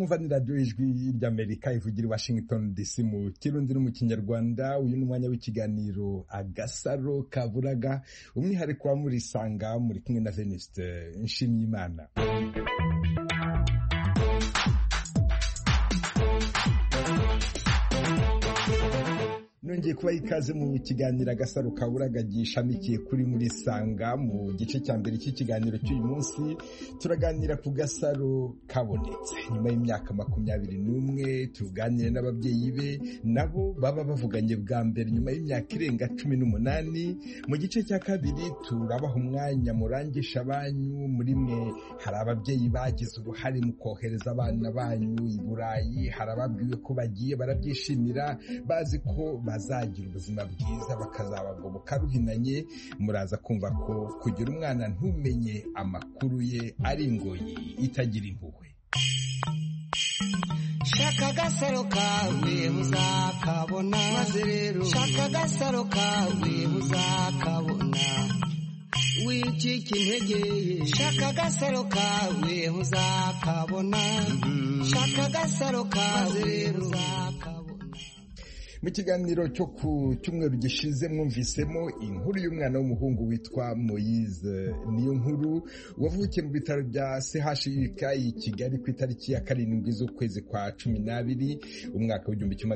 mwumva ni radiyo ijwi ry'Amerika ivugira i Washington DC mu Kirundi no mu Kinyarwanda. Uyu ni umwanya w'ikiganiro Agasaro Kaburaga, umwihariko wa Murisanga, muri kumwe na Venuste Nshimiyimana. Nongeye kuba ikaze mu kiganiro Agasaro Kaburaga gishamikiye kuri Murisanga. Mu gice cya mbere cy'ikiganiro cy'uyu munsi turaganira ku gasaro kabonetse nyuma y'imyaka 21. Tuganire n'ababyeyi be nabo baba bavuganye bwa mbere nyuma y'imyaka irenga 18. Mu gice cya kabiri turabaha umwanya murangisha banyu. Muri mwe hari ababyeyi bagize uruhare mu kohereza abana banyu i Burayi, hari ababwiwe ko bagiye barabyishimira bazi ko bazagira ubuzima bwiza bakazabagoboka ruhinanye. Muraza kumva ko kugira umwana ntumenye amakuru ye ari ingoyi itagira impuhwe. Shaka agasaro kawe uzakabona, maze rero shaka agasaro kawe uzakabona, wicika intege. Shaka agasaro kawe uzakabona, shaka agasaro kawe uzakabona. Mu kiganiro cyo ku cyumweru gishize mwumvisemo inkuru y'umwana w'umuhungu witwa Moise Niyonkuru wavukiye mu bitaro bya CHUK i Kigali ku itariki ya 7 z'ukwezi kwa 12 umwaka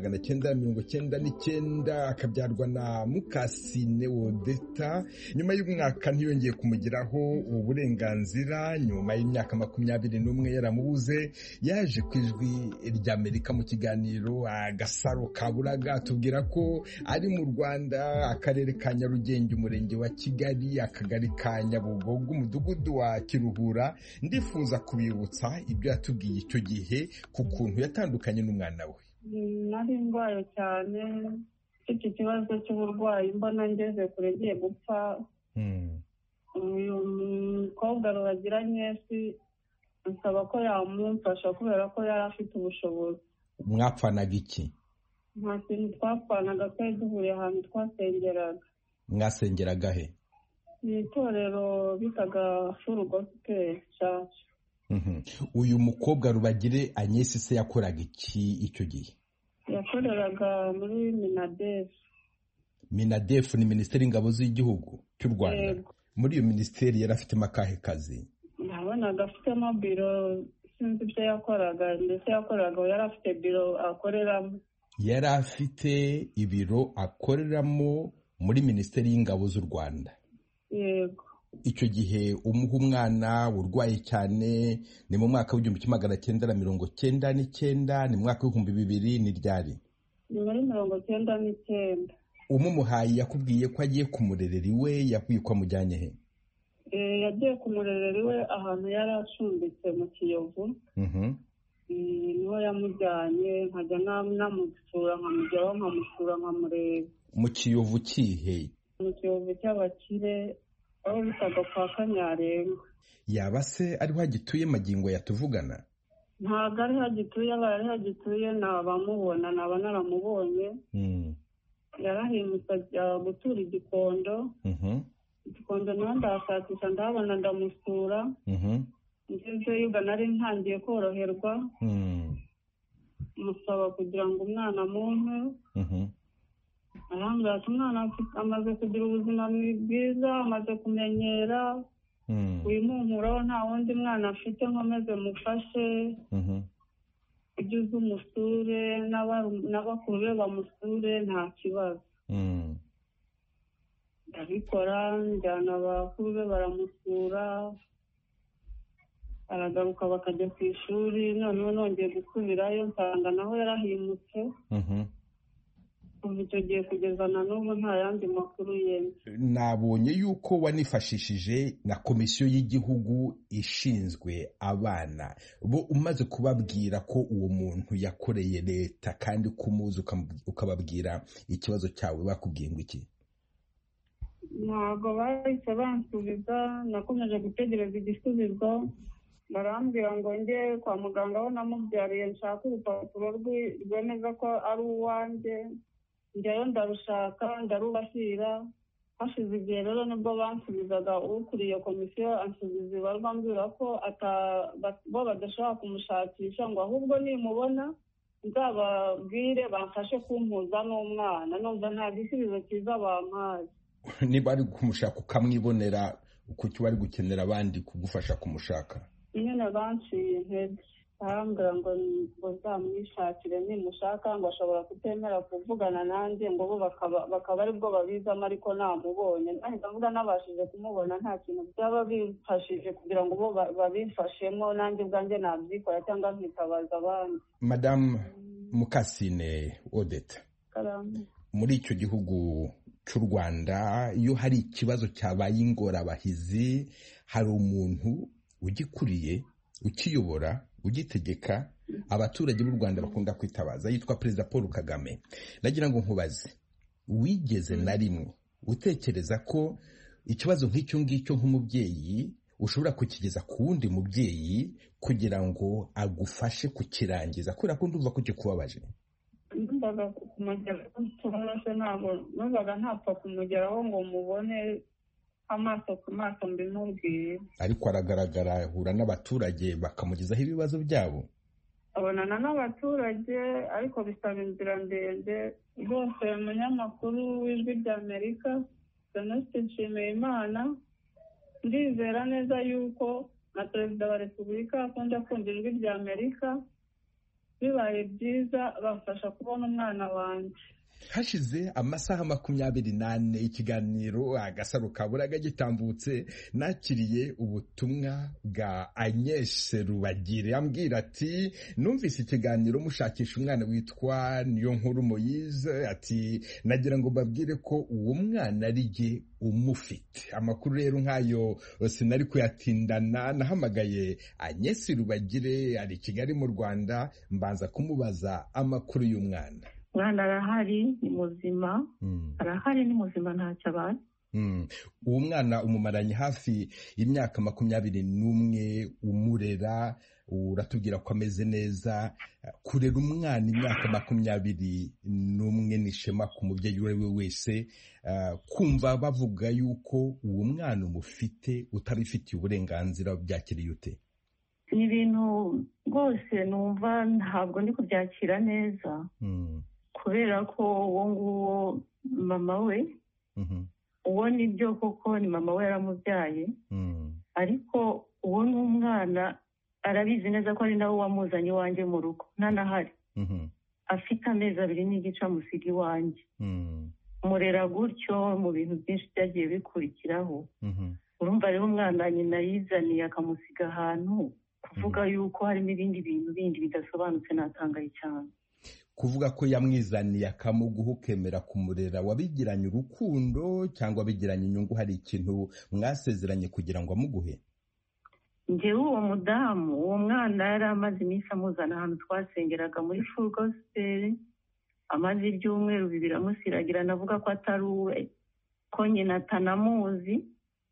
w'1999, akabyarwa na Mukasine Wodeta. Nyuma y'umwaka ntiyongeye kumugiraho uburenganzira. Nyuma y'imyaka 21 yaramubuze, yaje ku ijwi ry'Amerika mu kiganiro Agasaro Kaburaga tubwira ko ari mu Rwanda, akarere ka Nyarugenge, umurenge wa Kigali, akagari ka Nyabugogo, umudugudu wa Kiruhura. Ndifuza kubibutsa ibyo yatubwiye icyo gihe ku kuntu yatandukanye n'umwana we. Nari ndwaye cyane, mfite ikibazo cy'uburwayi, mbona ngeze kure ngiye gupfa. Uyu mukobwa Ruragiranye nsaba ko yamumfasha kubera ko yari afite ubushobozi. Mwapfanaga iki? Nta kintu twapfanaga, twari duhuriye ahantu twasengeraga. Mwasengeraga he? Ni itorero bitaga Full Gospel Church. Uyu mukobwa Rubagire Agnes se yakoraga iki icyo gihe? Yakoreraga muri Minadef. Minadef ni Minisiteri y'Ingabo z'Igihugu cy'u Rwanda. Yego. Muri iyo minisiteri yari afite akahe kazi? Nabonaga afitemo biro, sinzi ibyo yakoraga, ndetse yakoraga yari afite biro akoreramo. Yari afite ibiro akoreramo muri Minisiteri y'Ingabo z'u Rwanda. Yego. Icyo gihe umuha umwana urwaye cyane ni mu mwaka w'1999, ni mu mwaka w'2000, ni ryari? Ni muri 1999. Umumuhaye yakubwiye ko agiye kumurerera iwe, yakwiye ko amujyanye he? Yagiye kumurerera iwe ahantu yari acumbitse mu Kiyovu. Niho yamujyanye, nkajya namusura, nkamujyaho nkamusura nkamureba. Mu Kiyovu kihe? Mu Kiyovu cy'abakire, aho bitaga kwa Kanyarenga. Yaba se ariho agituye magingo yatuvugana? Ntabwo ariho agituye, ari hagituye nabamubona, naba naramubonye. Yarahimutse ajya gutura Igikondo. Igikondo naho ndahashakisha ndahabona, ndamusura. Ngeze yuga nari ntangiye koroherwa. Musaba kugira ngo umwana amumpe. Arambwira ati umwana amaze kugira ubuzima bwiza, amaze kumenyera, wimumpuraho, nta wundi mwana afite, nkomeze mufashe. Ujye uza umusure, n'abakuru be bamusure, nta kibazo. Ndabikora, njyana abakuru be baramusura, aragaruka bakajya ku ishuri. Noneho nongeye gusubirayo nsanga naho yarahimutse. Kuva icyo gihe kugeza na n'ubu nta yandi makuru ye. Nabonye yuko wanifashishije na Komisiyo y'Igihugu ishinzwe abana, bo umaze kubabwira ko uwo muntu yakoreye leta kandi kumuzi, ukababwira ikibazo cyawe, bakubwiye ngo iki? Ntabwo bahise bansubiza, nakomeje gutegereza igisubizo. Barambwira ngo njye kwa muganga aho namubyariye nshaka urupapuro rwemeza ko ari uwanjye. Njyayo ndarushaka, ndarubashyira, hashize igihe rero nibwo bansubizaga ukuriye komisiyo ansubiza ibarwa ambwira ko bo badashobora kumushakisha ngo ahubwo nimubona nzababwire bamfashe kumpuza n'umwana. Numva nta gisubizo cyiza bampaye. Niba ari kumushaka ukamwibonera, kuki wari gukenera abandi kugufasha kumushaka? Nyine banciye intege, arambwira ngo nzamwishakire nimushaka, ngo ashobora kutemera kuvugana nanjye, ngo bo bakaba aribwo babizamo ariko namubonye. Nanjye ndavuga nabashije kumubona nta kintu byaba bimfashije kugira ngo bo babimfashemo, nanjye ubwanjye nabyikora cyangwa nkitabaza abandi. Madamu Mukasine Odette, muri icyo gihugu cy'u Rwanda iyo hari ikibazo cyabaye ingorabahizi, hari umuntu ugikuriye, ukiyobora, ugitegeka, abaturage b'u Rwanda bakunda kwitabaza, yitwa Perezida Paul Kagame. Nagira ngo nkubaze, wigeze na rimwe utekereza ko ikibazo nk'icyo ngicyo nk'umubyeyi ushobora kukigeza ku wundi mubyeyi kugira ngo agufashe kukirangiza, kubera ko ndumva ko kikubabaje? Numvaga kumugeraho tubonase, ntabwo numvaga ntapfa kumugeraho ngo mubone amaso ku maso mbimubwire. Ariko aragaragara, ahura n'abaturage bakamugezaho ibibazo byabo. Abonana n'abaturage ariko bisaba inzira ndende rwose. Umunyamakuru w'Ijwi ry'Amerika Venuste Nshimiyimana, ndizera neza yuko na Perezida wa Repubulika akunda kumva Ijwi ry'Amerika, bibaye byiza bafasha kubona umwana wanjye. Hashize amasaha 24 ikiganiro Agasaro Kaburaga gitambutse, nakiriye ubutumwa bwa Agnes Rubagire ambwira ati, numvise ikiganiro mushakisha umwana witwa Niyonkuru Moise, ati nagira ngo babwire ko uwo mwana ari umufite. Amakuru rero nkayo sinari kuyatindana, nahamagaye Agnes Rubagire ari Kigali mu Rwanda, mbanza kumubaza amakuru y'umwana. Mwana arahari, ni muzima. Arahari, ni muzima, ntacyo abaye. Uwo mwana umumaranye hafi imyaka 21 umurera, uratubwira ko ameze neza. Kurera umwana imyaka 21 ni ishema ku mubyeyi we wese. Kumva bavuga yuko uwo mwana umufite utabifitiye uburenganzira, byakiriye ute? Ni ibintu rwose numva ntabwo ndi kubyakira neza, kubera ko uwo nguwo mama we, uwo nibyo koko ni mama we yaramubyaye, ariko uwo ni umwana arabizi neza ko ari nawe wamuzanye iwanjye mu rugo, ntanahari. Afite amezi 2 n'igice amusiga iwanjye, murera gutyo mu bintu byinshi byagiye bikurikiraho. Urumva rero umwana nyina yizaniye akamusiga ahantu, kuvuga yuko harimo ibindi bintu bindi bidasobanutse, natangaye cyane. Kuvuga ko yamwizaniye akamuguha ukemera kumurera, wabigiranye urukundo cyangwa wabigiranye inyungu? Hari ikintu mwasezeranye kugira ngo amuguhe? Njyewe uwo mudamu, uwo mwana yari amaze iminsi amuzana ahantu twasengeraga muri Full Gospel, amaze ibyumweru 2 amusiragira, navuga ko atari uwe, ko nyina atanamuzi,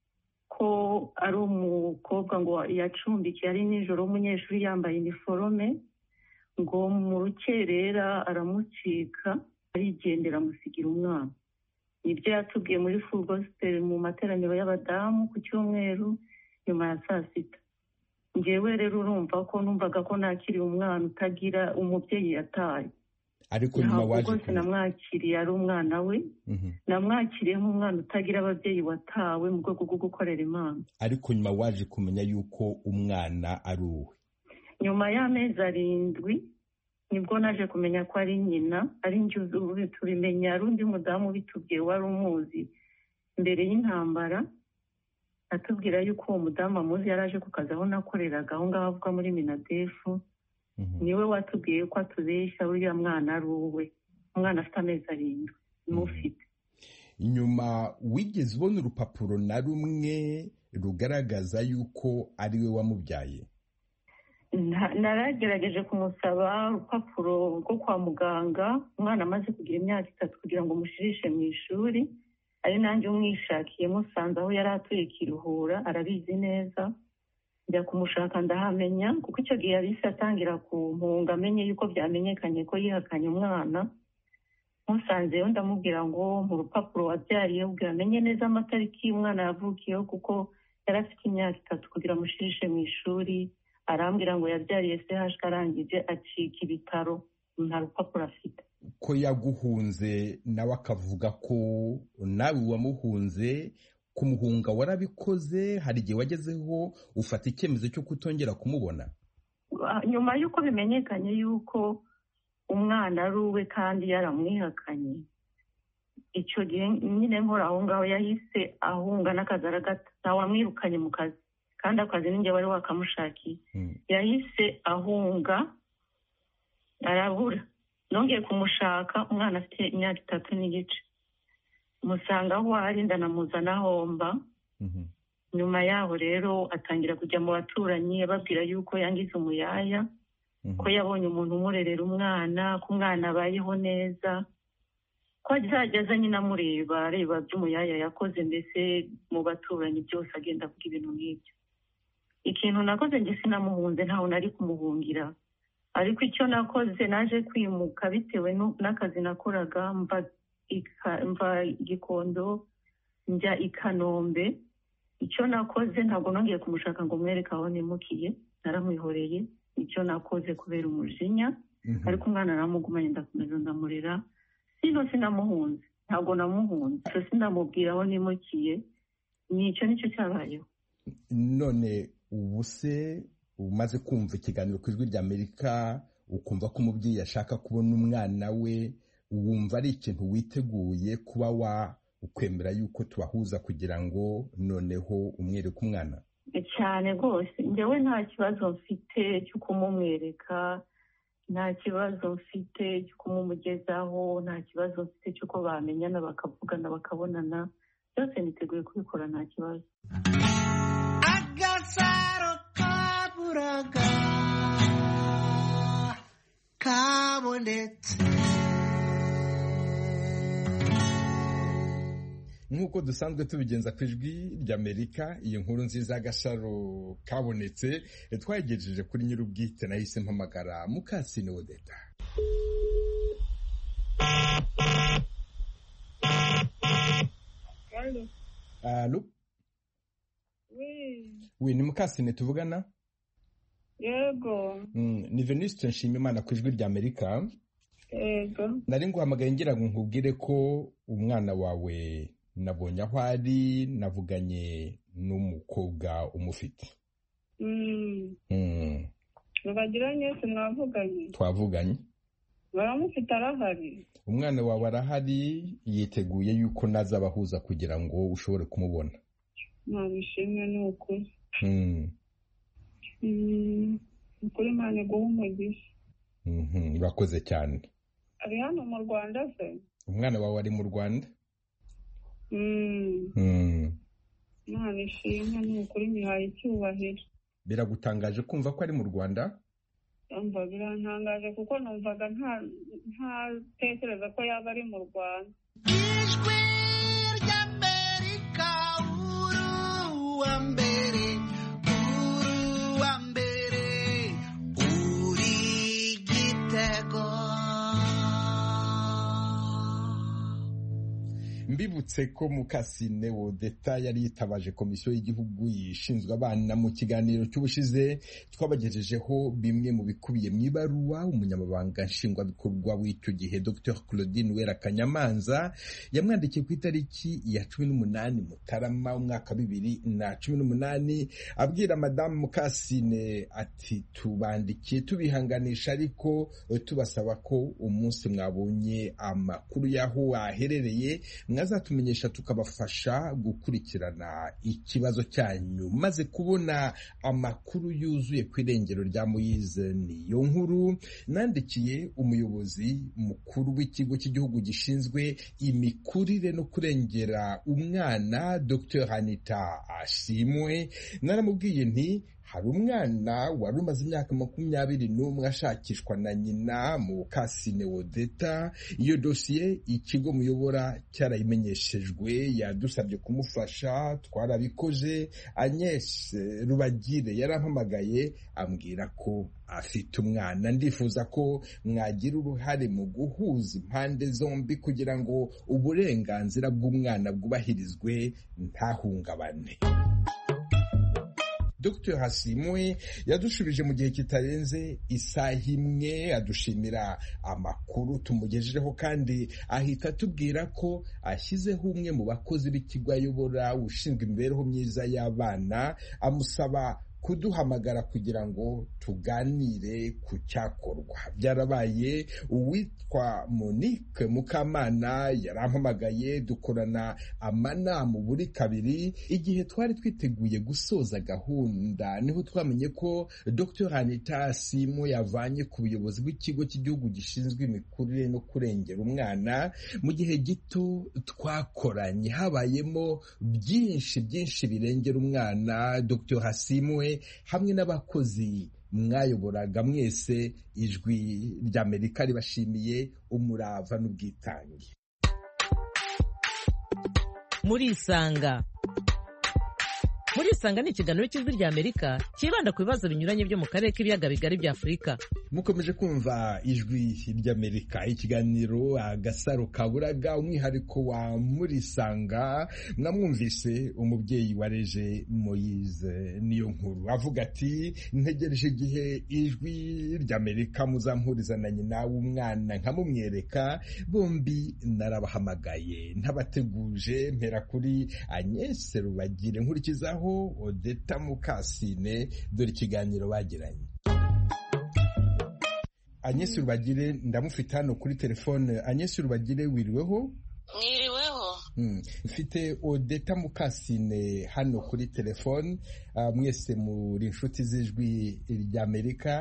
ko ari umukobwa ngo yacumbikiye ari nijoro, umunyeshuri yambaye iniforome, ngo mu rukerera aramucika arigendera amusigira umwana. Nibyo yatubwiye muri Full Gospel mu materaniro y'abadamu ku cyumweru nyuma ya saa sita. Njyewe rero urumva ko numvaga ko nakiriye umwana utagira umubyeyi yataye. Ariko nyuma waje ko namwakiriye ari umwana we, namwakiriye nk'umwana utagira ababyeyi watawe mu rwego rwo gukorera Imana. Ariko nyuma waje kumenya yuko umwana ari uwe? Nyuma y'amezi 7 nibwo naje kumenya ko ari nyina, ari njye tubimenya, ari undi mudamu bitubwiye wari umuzi mbere y'intambara, atubwira yuko uwo mudamu amuzi, yaraje ku kazi aho nakoreraga aho ngaho avuga muri Minadefu. Niwe watubwiye ko atubeshya uriya mwana ari uwe, umwana afite amezi 7 mufite. Nyuma wigeze ubona urupapuro na rumwe rugaragaza yuko ari we wamubyaye? Naragerageje kumusaba urupapuro rwo kwa muganga, umwana amaze kugira imyaka 3 kugira ngo mushirishe mu ishuri, ari nanjye umwishakiye, musanze aho yari atuye Kiruhura, arabizi neza. Njya kumushaka ndahamenya, kuko icyo gihe yabise atangira kumpunga, amenye yuko byamenyekanye ko yihakanye umwana. musanzeyo ndamubwira ngo mu rupapuro wabyariye ubwira amenye neza amatariki y'umwana yavukiyeho kuko yari afite imyaka 3 kugira amushirishe mu ishuri. Arambwira ngo yabyariye CHK arangije acika ibitaro, nta rupapuro afite. Ko yaguhunze nawe akavuga ko nawe wamuhunze, kumuhunga warabikoze? Hari igihe wagezeho ufata icyemezo cyo kutongera kumubona? Nyuma y'uko bimenyekanye yuko umwana ari uwe kandi yaramwihakanye, icyo gihe nyine nkora aho ngaho yahise ahunga n'akazi aragata. Ntawe wamwirukanye mu kazi kandi akazi ninjye wari wakamushakiye. Yahise ahunga arabura. Nongeye kumushaka, umwana afite imyaka 3 n'igice. Musanga aho ari ndanamuzana homba. Nyuma yaho rero atangira kujya mu baturanyi ababwira yuko yangize umuyaya, ko yabonye umuntu umurerera umwana, ko umwana abayeho neza, ko azajya nyine amureba areba by'umuyaya yakoze, mbese mu baturanyi byose agenda avuga ibintu nk'ibyo. Ikintu nakoze njye sinamuhunze, ntawe nari kumuhungira, ariko icyo nakoze naje kwimuka bitewe n'akazi nakoraga. mva Gikondo njya i Kanombe. Icyo nakoze ntabwo nongeye kumushaka ngo mwereke aho nimukiye, naramwihoreye. Icyo nakoze kubera umujinya, ariko umwana naramugumanye ndakomeza ndamurera. Sinamuhunze, ntabwo namuhunze, sinamubwira aho nimukiye. Nicyo cyabayeho. None ubu se umaze kumva ikiganiro ku Ijwi ry'Amerika, ukumva ko umubyeyi ashaka kubona umwana we, wumva ari ikintu witeguye kuba ukwemera yuko tubahuza kugira ngo noneho umwereke umwana? Cyane rwose, njyewe nta kibazo mfite cyo kumumwereka, nta kibazo mfite cyo kumumugezaho, nta kibazo mfite cy'uko bamenyana bakavugana bakabonana. Byose niteguye kubikora, nta kibazo. Agasaro kaburaga kabonetse. Nk'uko dusanzwe tubigenza ku Ijwi ry'Amerika, iyi nkuru nziza y'Agasaro kabonetse twayigejeje kuri nyir'ubwite. Nahise mpamagara Mukasine Odeta. Allô? Oui, ni Mukasine tuvugana? Yego. Ni Venuste Nshimiyimana ku Ijwi ry'Amerika. Yego. Nari nguhamagaye ngira ngo nkubwire ko umwana wawe nabonye aho ari, navuganye n'umukobwa umufite. Mubagiranye se mwavuganye? Twavuganye. Baramufite arahari? Umwana wawe arahari, yiteguye yuko nazabahuza kugira ngo ushobore kumubona. Nabishimye ni ukuri. Ukuri Imana iguhe umugisha. Urakoze cyane. Ari hano mu Rwanda se? Umwana wawe ari mu Rwanda? Nabishimye ni ukuri, nihaye icyubahiro. Biragutangaje kumva ko ari mu Rwanda? Umva birantangaje kuko numvaga ntatekereza ko yaba ari mu Rwanda. Ijwi ry'Amerika, uruwa mbere, uri Gitego. Mbibutse ko Mukasine Odeta yari yitabaje komisiyo y'igihugu yishinzwe abana. Mu kiganiro cy'ubushize twabagejejeho bimwe mu bikubiye mu ibaruwa umunyamabanga nshingwabikorwa w'icyo gihe Dr Claudine Uwera Kanyamanza yamwandikiye ku itariki ya 18 Mutarama umwaka 2018 abwira Madame Mukasine ati tubandikiye tubihanganisha, ariko tubasaba ko umunsi mwabonye amakuru y'aho aherereye mwazatumenyesha tukabafasha gukurikirana ikibazo cyanyu. Maze kubona amakuru yuzuye ku irengero rya Moise niyo nkuru nandikiye umuyobozi mukuru w'ikigo cy'igihugu gishinzwe imikurire no kurengera umwana Dr Anita Ashimwe. Naramubwiye nti hari umwana wari umaze imyaka 21 ashakishwa na nyina Mukasine Odeta. Iyo dosiye ikigo muyobora cyarayimenyeshejwe, yadusabye kumufasha, twarabikoze. Agnes Rubagire yarampamagaye ambwira ko afite umwana. Ndifuza ko mwagira uruhare mu guhuza impande zombi kugira ngo uburenganzira bw'umwana bwubahirizwe ntahungabane. Dr. Hasimwe yadushubije mu gihe kitarenze isaha imwe, adushimira amakuru tumugejejeho kandi ahita atubwira ko ashyizeho umwe mu bakozi b'ikigo ayobora ushinzwe imibereho myiza y'abana, amusaba kuduhamagara kugira ngo tuganire ku cyakorwa. Byarabaye uwitwa Monique Mukamana yarampamagaye, dukorana amanama buri kabiri. Igihe twari twiteguye gusoza gahunda niho twamenye ko Dr. Anita Hasimwe yavanye ku buyobozi bw'ikigo cy'igihugu gishinzwe imikurire no kurengera umwana. Mu gihe gito twakoranye habayemo byinshi birengera umwana. Dr. Hasimwe hamwe n'abakozi mwayoboraga mwese, ijwi ry'Amerika ribashimiye umurava n'ubwitange. Murisanga ni ikiganiro cy'ijwi ry'Amerika kibanda ku bibazo binyuranye byo mu karere k'ibiyaga bigari bya Afurika. Mukomeje kumva ijwi ry'Amerika, ikiganiro Agasaro Kaburaga, umwihariko wa Murisanga. Mwamwumvise umubyeyi wareje Moise niyo nkuru avuga ati, ntegereje igihe ijwi ry'Amerika muzampuriza na nyina w'umwana nkamumwereka. Bombi narabahamagaye ntabateguje, mpera kuri Agnes Rubagire nkurikizaho Odeta Mukasine. Dore ikiganiro bagiranye. Agnes Rubagire ndamufite hano kuri telefone. Agnes Rubagire, wiriweho? Mwiriweho. Mfite Odeta Mukasine hano kuri telefone. Mwese muri inshuti z'ijwi ry'Amerika.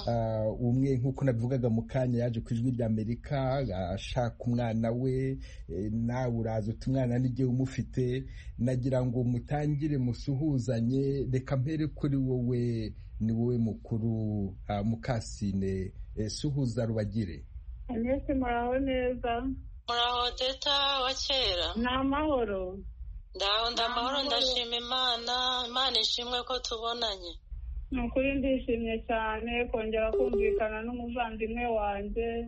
Umwe nk'uko nabivugaga mu kanya yaje ku ijwi ry'Amerika ashaka umwana we, nawe uraza uti umwana n'igihe umufite. Nagira ngo mutangire musuhuzanye. Reka mpere kuri wowe, ni wowe mukuru. Mukasine, suhuza Rubagire. Agnes, muraho neza? Muraho Odeta wa kera? Ni amahoro. Ndamahoro, ndashima Imana ishimwe ko tubonanye. Ni ukuri ndishimye cyane kongera kumvikana n'umuvandimwe wanjye,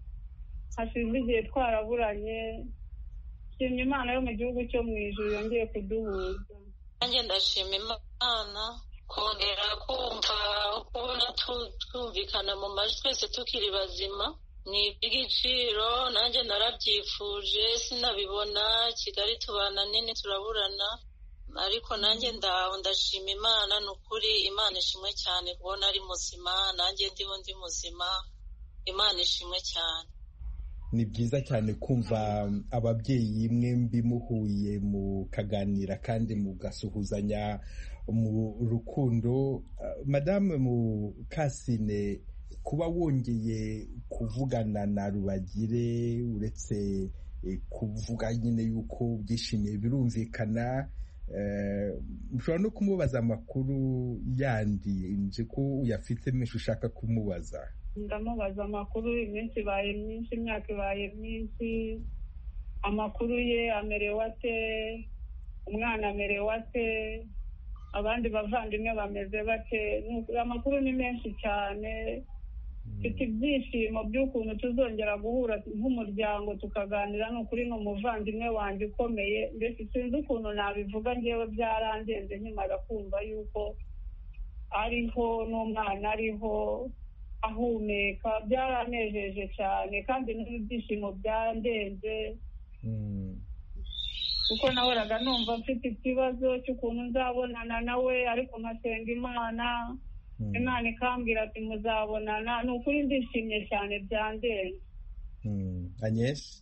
hashize igihe twaraburanye. Nshimye Imana yo mu gihugu cyo mu ijuru yongeye kuduhuza. Nanjye ndashima Imana kongera kumva kubona twumvikana mu majwi twese tukiri bazima. Ni iby'igiciro, nanjye narabyifuje, sinabibona. Kigali tubana nini, turaburana, ariko nanjye ndashima Imana. Ni ukuri Imana ishimwe cyane kubona ari muzima, nanjye ndiho ndi muzima. Imana ishimwe cyane. Ni byiza cyane kumva ababyeyi mwembi muhuye mukaganira kandi mugasuhuzanya mu rukundo. Madame Mukasine, kuba wongeye kuvugana na Rubagire, uretse kuvuga nyine yuko byishimiye birumvikana, ushobora no kumubaza amakuru yandi nje ko uyafite menshi ushaka kumubaza. Ndamubaza amakuru, iminsi ibaye myinshi, imyaka ibaye myinshi. Amakuru ye amerewe ate, umwana amerewe ate, abandi bavandimwe bameze bate. Amakuru ni menshi cyane. Mfite ibyishimo by'ukuntu tuzongera guhura nk'umuryango tukaganira. Ni ukuri ni umuvandimwe wanjye ukomeye, mbese sinzi ukuntu nabivuga, ngewe byarandenze nkimara kumva yuko ariho n'umwana ariho ahumeka. Byaranejeje cyane kandi n'ibyishimo byandenze, kuko nahoraga numva mfite ikibazo cy'ukuntu nzabonana nawe, ariko nkasenga Imana, Imana ikambwira ati muzabonana. Ni ukuri ndishimye cyane byandenze. Agnes,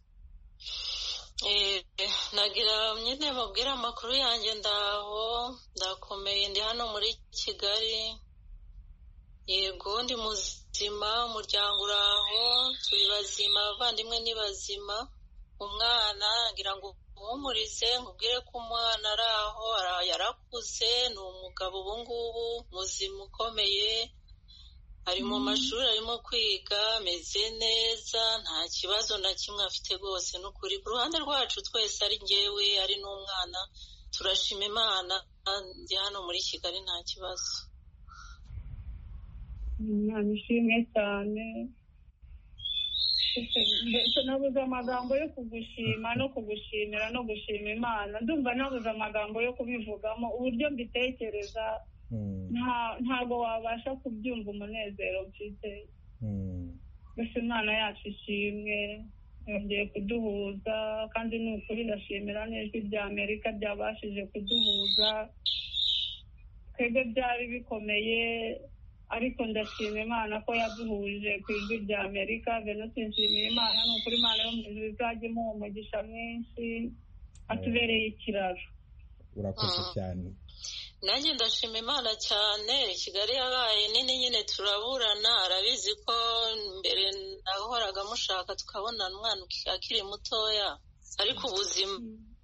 nagira nyine mubwira amakuru yanjye. ndakomeye, ndi hano muri Kigali. Yego, ndi muzima, umuryango uraho, turi bazima, abavandimwe ni bazima. Umwana ngira ngo muhumurize nkubwire ko umwana ari aho yarakuze, ni umugabo ubu ngubu muzima ukomeye, ari mu mashuri arimo kwiga, ameze neza, nta kibazo na kimwe afite rwose. ni ukuri ku ruhande rwacu twese, ari njyewe ari n'umwana, turashima Imana. ndi hano muri Kigali nta kibazo. Imana ishimwe cyane. Nabuze amagambo yo kugushima no kugushimira no gushima Imana. Ndumva nabuze amagambo yo kubivugamo, uburyo mbitekereza ntabwo wabasha kubyumva umunezero mfite. Gusa Imana yacu ishimwe, yongeye kuduhuza, kandi ni ukuri ndashimira n'ijwi rya Amerika ryabashije kuduhuza. Twebwe byari bikomeye, ariko ndashima Imana ko yaduhuje ku ijwi rya Amerika. Venus nshimira Imana, ni ukuri Imana yo mu ijuru izajya imuha umugisha mwinshi, atubereye ikiraro. Urakoze cyane. Nanjye ndashima Imana cyane. Kigali yabaye nini nyine, turaburana. Arabizi ko mbere nahoraga mushaka tukabonana umwana akiri mutoya, ariko ubuzima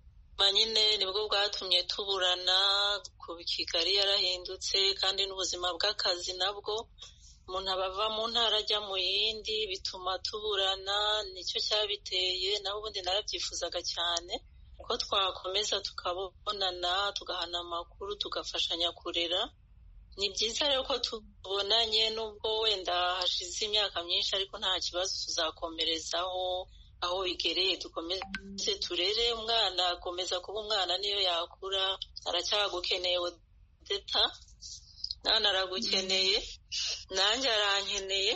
nyine nibwo bwatumye tuburana. Ku Kigali yarahindutse, kandi n'ubuzima bw'akazi nabwo, umuntu abava mu ntara ajya mu yindi, bituma tuburana. Nicyo cyabiteye, naho ubundi narabyifuzaga cyane ko twakomeza tukabonana, tugahana amakuru, tugafashanya kurera. Ni byiza rero ko tubonanye, nubwo wenda hashize imyaka myinshi, ariko nta kibazo, tuzakomerezaho aho bigereye, dukomeze turere umwana, akomeza kuba umwana niyo yakura. Aracyagukeneye Odeta, nana aragukeneye, nanjye arankeneye,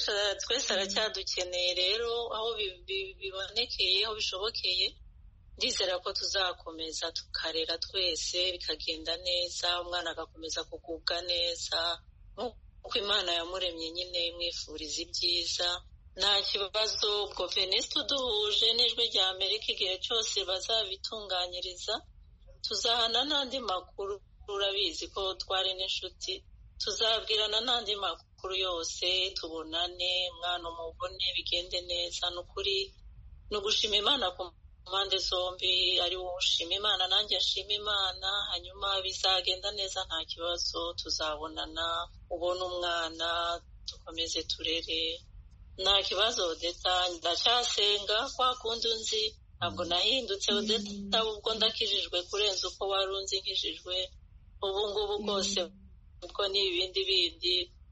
twese aracyadukeneye. Rero aho bibonekeye, aho bishobokeye, ndizera ko tuzakomeza tukarera twese, bikagenda neza, umwana agakomeza kugubwa neza nk'uko Imana yamuremye nyine, imwifuriza ibyiza. Nta kibazo. Ubwo Venus tuduhuje n'ijwi rya Amerika, igihe cyose bazabitunganyiriza tuzahana n'andi makuru. Urabizi ko twari n'inshuti, tuzabwirana n'andi makuru yose, tubonane, umwana umubone, bigende neza. ni ukuri ni ugushima Imana ku mpande zombi, ari wowe ushima Imana, nanjye nshima Imana, hanyuma bizagenda neza, nta kibazo. Tuzabonana, ubona umwana, dukomeze turere, nta kibazo. Odeta, ndacyasenga kwa kundi unzi, ntabwo nahindutse Odeta, ubwo ndakijijwe kurenza uko wari unzi nkijijwe. ubu ngubu bwose ubwo ni ibindi bindi.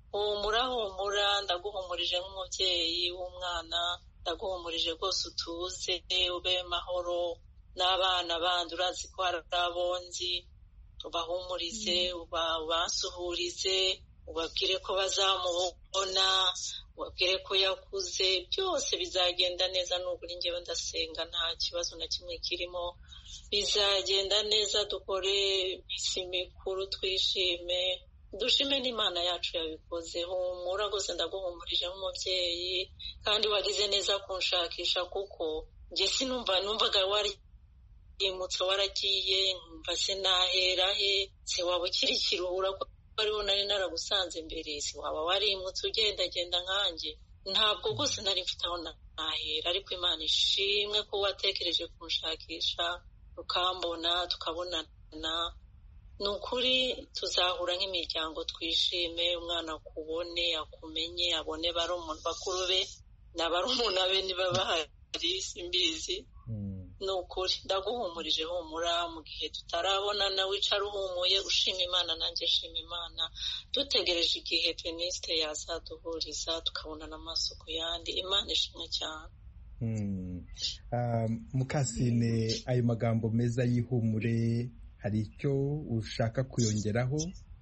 Humura, ndaguhumurije nk'umubyeyi w'umwana, ndaguhumurije rwose, utuze, ube mahoro. N'abana bandi urazi ko hari abonzi, ubahumurize, ubasuhurize, ubabwire ko bazamubona, ubabwire ko yakuze, byose bizagenda neza. N'ubwo njyewe ndasenga, nta kibazo na kimwe kirimo, bizagenda neza. Dukore iminsi mikuru, twishime, dushime n'Imana yacu yabikoze. Humura rwose, ndaguhumurije nk'umubyeyi, kandi wagize neza kunshakisha, kuko njye numvaga warimutse, waragiye, nkumva se nahera he, se waba ukiri ikiruhura ko ariho nari naragusanze mbere, se waba warimutse ugendagenda nkanjye. Ntabwo rwose nari mfite aho nahera, ariko Imana ishimwe ko watekereje kunshakisha, ukambona, tukabonana. Ni ukuri tuzahura nk'imiryango, twishime, umwana akubone, akumenye, abone bakuru be na barumuna be niba bahari, simbizi. Ni ukuri ndaguhumurije, humura. Mu gihe tutarabonana, wicara uhumuye, ushima Imana, nanjye nshima Imana, dutegereje igihe Veniste yazaduhuriza, tukabonana amaso ku yandi. Imana ishimwe cyane. Mukasine, ayo magambo meza y'ihumure, hari icyo ushaka kuyongeraho?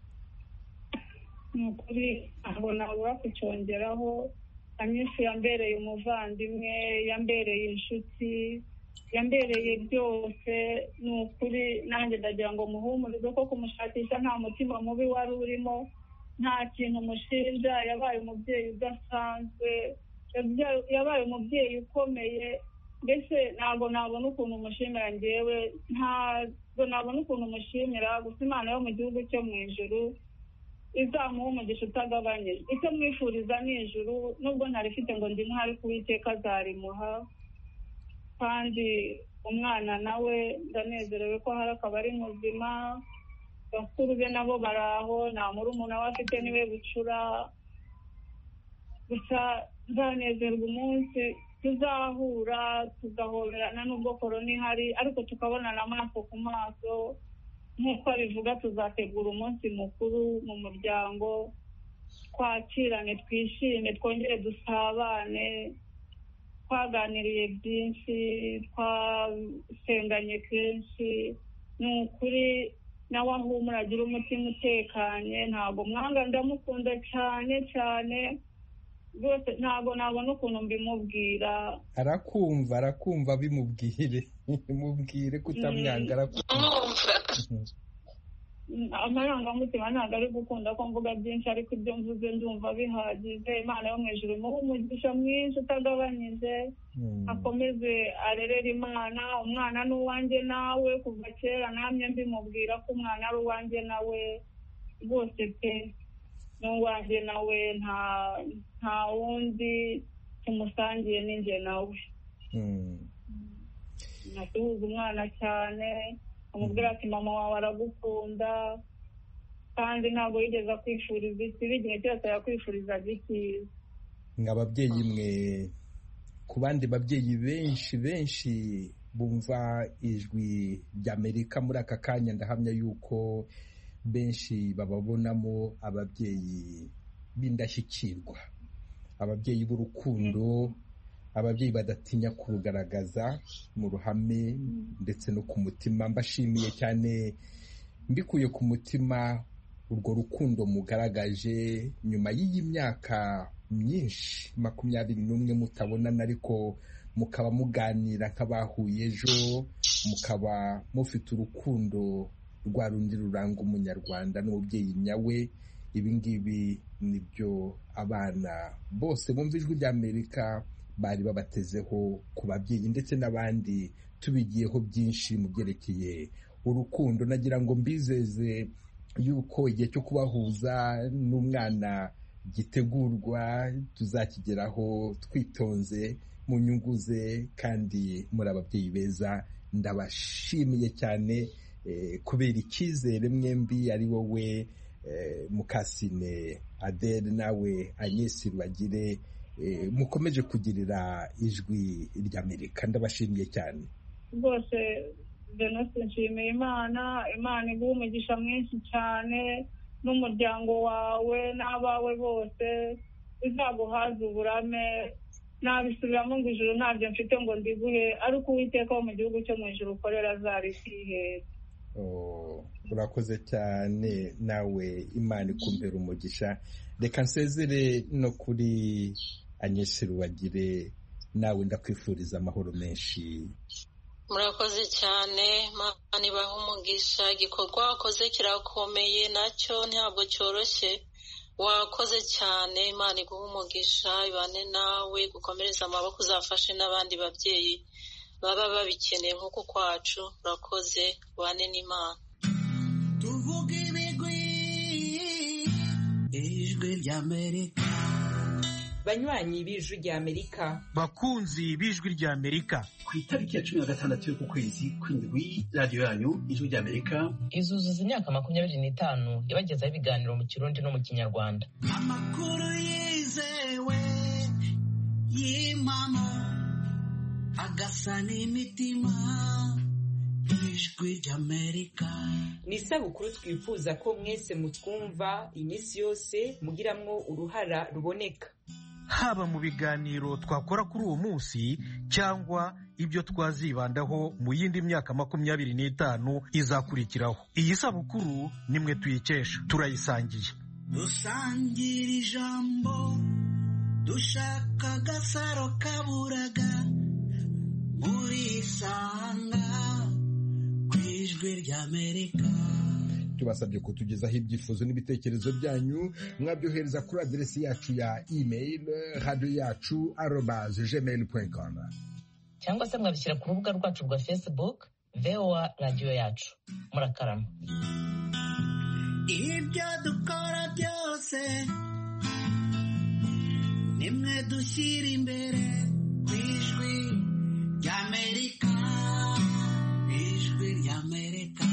Ni ukuri ntabwo nabura kucyongeraho. Anyinshi yambereye umuvandimwe, yambereye inshuti, yambereye byose. Ni ukuri nanjye ndagira ngo muhumurize ko kumushakisha nta mutima mubi wari urimo, nta kintu mushinja. Yabaye umubyeyi udasanzwe, yabaye umubyeyi ukomeye. Mbese ntabwo nabona ukuntu umushimira, njyewe ntabwo nabona ukuntu umushimira. Gusa Imana yo mu gihugu cyo mu ijuru izamuha umugisha utagabanyije. Icyo mwifuriza ni ijuru, nubwo ntarifite ngo ndi mwari, ku Uwiteka azarimuha. Kandi umwana nawe ndanezerewe ko hari akaba ari muzima, bakuru be nabo baraho, nta murumuna we afite niwe bucura. Gusa nzanezerwa umunsi tuzahura tugahoberana n'ubwo korona ihari, ariko tukabonana amaso ku maso nk'uko bivuga. Tuzategura umunsi mukuru mu muryango, twakirane, twishime, twongere dusabane. Twaganiriye byinshi, twasenganye kenshi. Ni ukuri nawe ahumura, agira umutima utekanye. Ntabwo mwanga, ndamukunda cyane cyane rwose, ntabwo nabona ukuntu mbimubwira. arakumva bimubwire mubwire kutamwanga. arakumva amarangamutima ntabwo ari gukunda ko mvuga byinshi, ariko ibyo mvuze ndumva bihagije. Imana yo mu ijuru imuhe umugisha mwinshi utagabanyije, akomeze arerere Imana. Umwana ni uwanjye nawe, kuva kera namye mbimubwira ko umwana ari uwanjye nawe rwose pe, ni uwanjye nawe, nta wundi tumusangiye ninjye nawe. Natuhuza umwana cyane, amubwira ati mama wawe aragukunda, kandi ntabwo yigeze akwifuriza ikibi, igihe cyose yakwifurizaga icyiza. nk'ababyeyi mwe, ku bandi babyeyi benshi bumva ijwi ry'Amerika muri aka kanya, ndahamya yuko benshi bababonamo ababyeyi b'indashyikirwa, ababyeyi b'urukundo, ababyeyi badatinya kurugaragaza mu ruhame ndetse no ku mutima. Mbashimiye cyane mbikuye ku mutima urwo rukundo mugaragaje nyuma y'iyi myaka myinshi 21 mutabonana, ariko mukaba muganira nk'abahuye ejo, mukaba mufite urukundo rwa rundi ruranga umunyarwanda n'umubyeyi nyawe. Ibi ngibi nibyo abana bose bumva ijwi ry'Amerika bari babatezeho ku babyeyi ndetse n'abandi tubigiyeho byinshi mu byerekeye urukundo. Nagira ngo mbizeze yuko igihe cyo kubahuza n'umwana gitegurwa, tuzakigeraho twitonze mu nyungu ze, kandi muri ababyeyi beza. Ndabashimiye cyane kubera icyizere mwembi, ari wowe Mukasine Adele nawe Agnes Rubagire, mukomeje kugirira ijwi ry'Amerika. Ndabashimiye cyane rwose. Denise, nshimiye Imana iguha umugisha mwinshi cyane, n'umuryango wawe n'abawe bose izaguhaza uburame. Nabisubiramo ngo ijuru ntabyo mfite ngo ndiguhe, ariko Uwiteka wo mu gihugu cyo mu ijuru ukorera azarikihera. urakoze cyane nawe, Imana ikumbera umugisha. Reka nsezere no kuri Agnes Rubagire, nawe ndakwifuriza amahoro menshi. murakoze cyane, Imana ibahe umugisha. Igikorwa wakoze kirakomeye, nacyo ntabwo cyoroshye. Wakoze cyane, Imana iguhe umugisha, ibane nawe, gukomereza amaboko, uzafashe n'abandi babyeyi baba babikeneye nk'uko kwacu. urakoze, ubane n'Imana. tuvuge ibigwi, ijwi ry'Amerika. banywanyi b'ijwi ry'Amerika, bakunzi b'ijwi ry'Amerika, ku itariki ya 16 y'uku kwezi kw'indwi, radiyo yanyu ijwi ry'Amerika izuzuza imyaka 25 yabagezaho ibiganiro mu Kirundi no mu Kinyarwanda. amakuru yizewe y'impamo, agasa n'imitima, ijwi ry'Amerika. ni isabukuru twifuza ko mwese mutwumva iminsi yose mugiramwo uruhara ruboneka, haba mu biganiro twakora kuri uwo munsi cyangwa ibyo twazibandaho mu yindi myaka 25 izakurikiraho. Iyi sabukuru nimwe tuyikesha, turayisangiye. dusangira ijambo, dushaka agasaro kaburaga, murisanga ku ijwi ry'Amerika. Tubasabye kutugezaho ibyifuzo n'ibitekerezo byanyu, mwabyohereza kuri aderesi yacu ya email radio.yacu@gmail.com, cyangwa se mwabishyira ku rubuga rwacu rwa Facebook VOA Radio Yacu. Murakarama. ibyo dukora byose nimwe dushyira imbere ku ijwi ry'Amerika. ry'Amerika.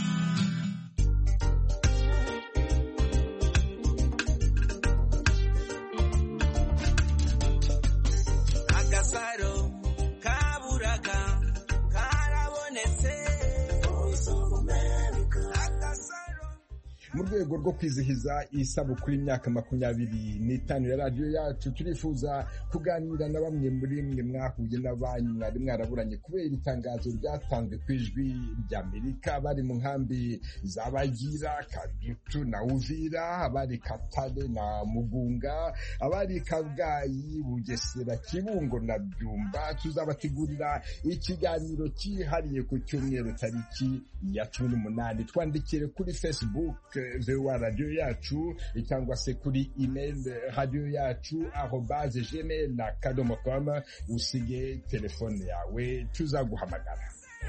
Agasaro kaburaga karabonetse. Mu rwego rwo kwizihiza isabukuru y'imyaka 25 ya radiyo yacu, turifuza kuganira na bamwe muri mwe mwahuye n'abanyu mwari mwaraburanye kubera itangazo ryatanzwe ku ijwi ry'Amerika, bari mu nkambi za Bagira, Kadutu na Uvira, abari Katare na Mugunga, abari Kabgayi, Bugesera, Kibungo na Byumba. Tuzabategurira ikiganiro cyihariye ku cyumweru tariki ya 18. Twandikire kuri Facebook VOA Radio yacu cyangwa se kuri email radio yacu @gmail.com. usige telefone yawe tuzaguhamagara.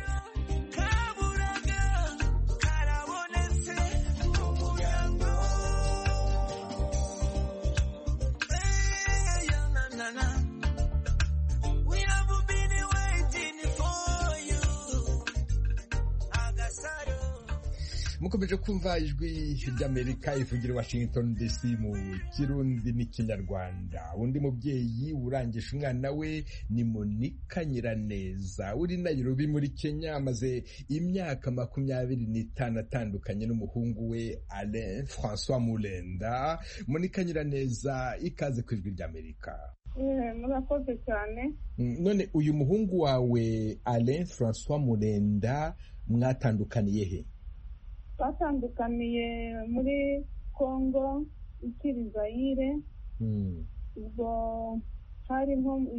Mukomeje kumva ijwi ry'Amerika ivugira Washington DC mu Kirundi n'Ikinyarwanda. Undi mubyeyi urangisha umwana we ni Monica Nyiraneza, uri Nairobi muri Kenya, amaze imyaka 25 atandukanye n'umuhungu we Alain François Mulenda. Monica Nyiraneza, ikaze ku ijwi ry'Amerika. Murakoze cyane. None uyu muhungu wawe Alain François Mulenda mwatandukaniye he? Twatandukaniye muri Congo ikiri Zaire. Ubwo hari nko mu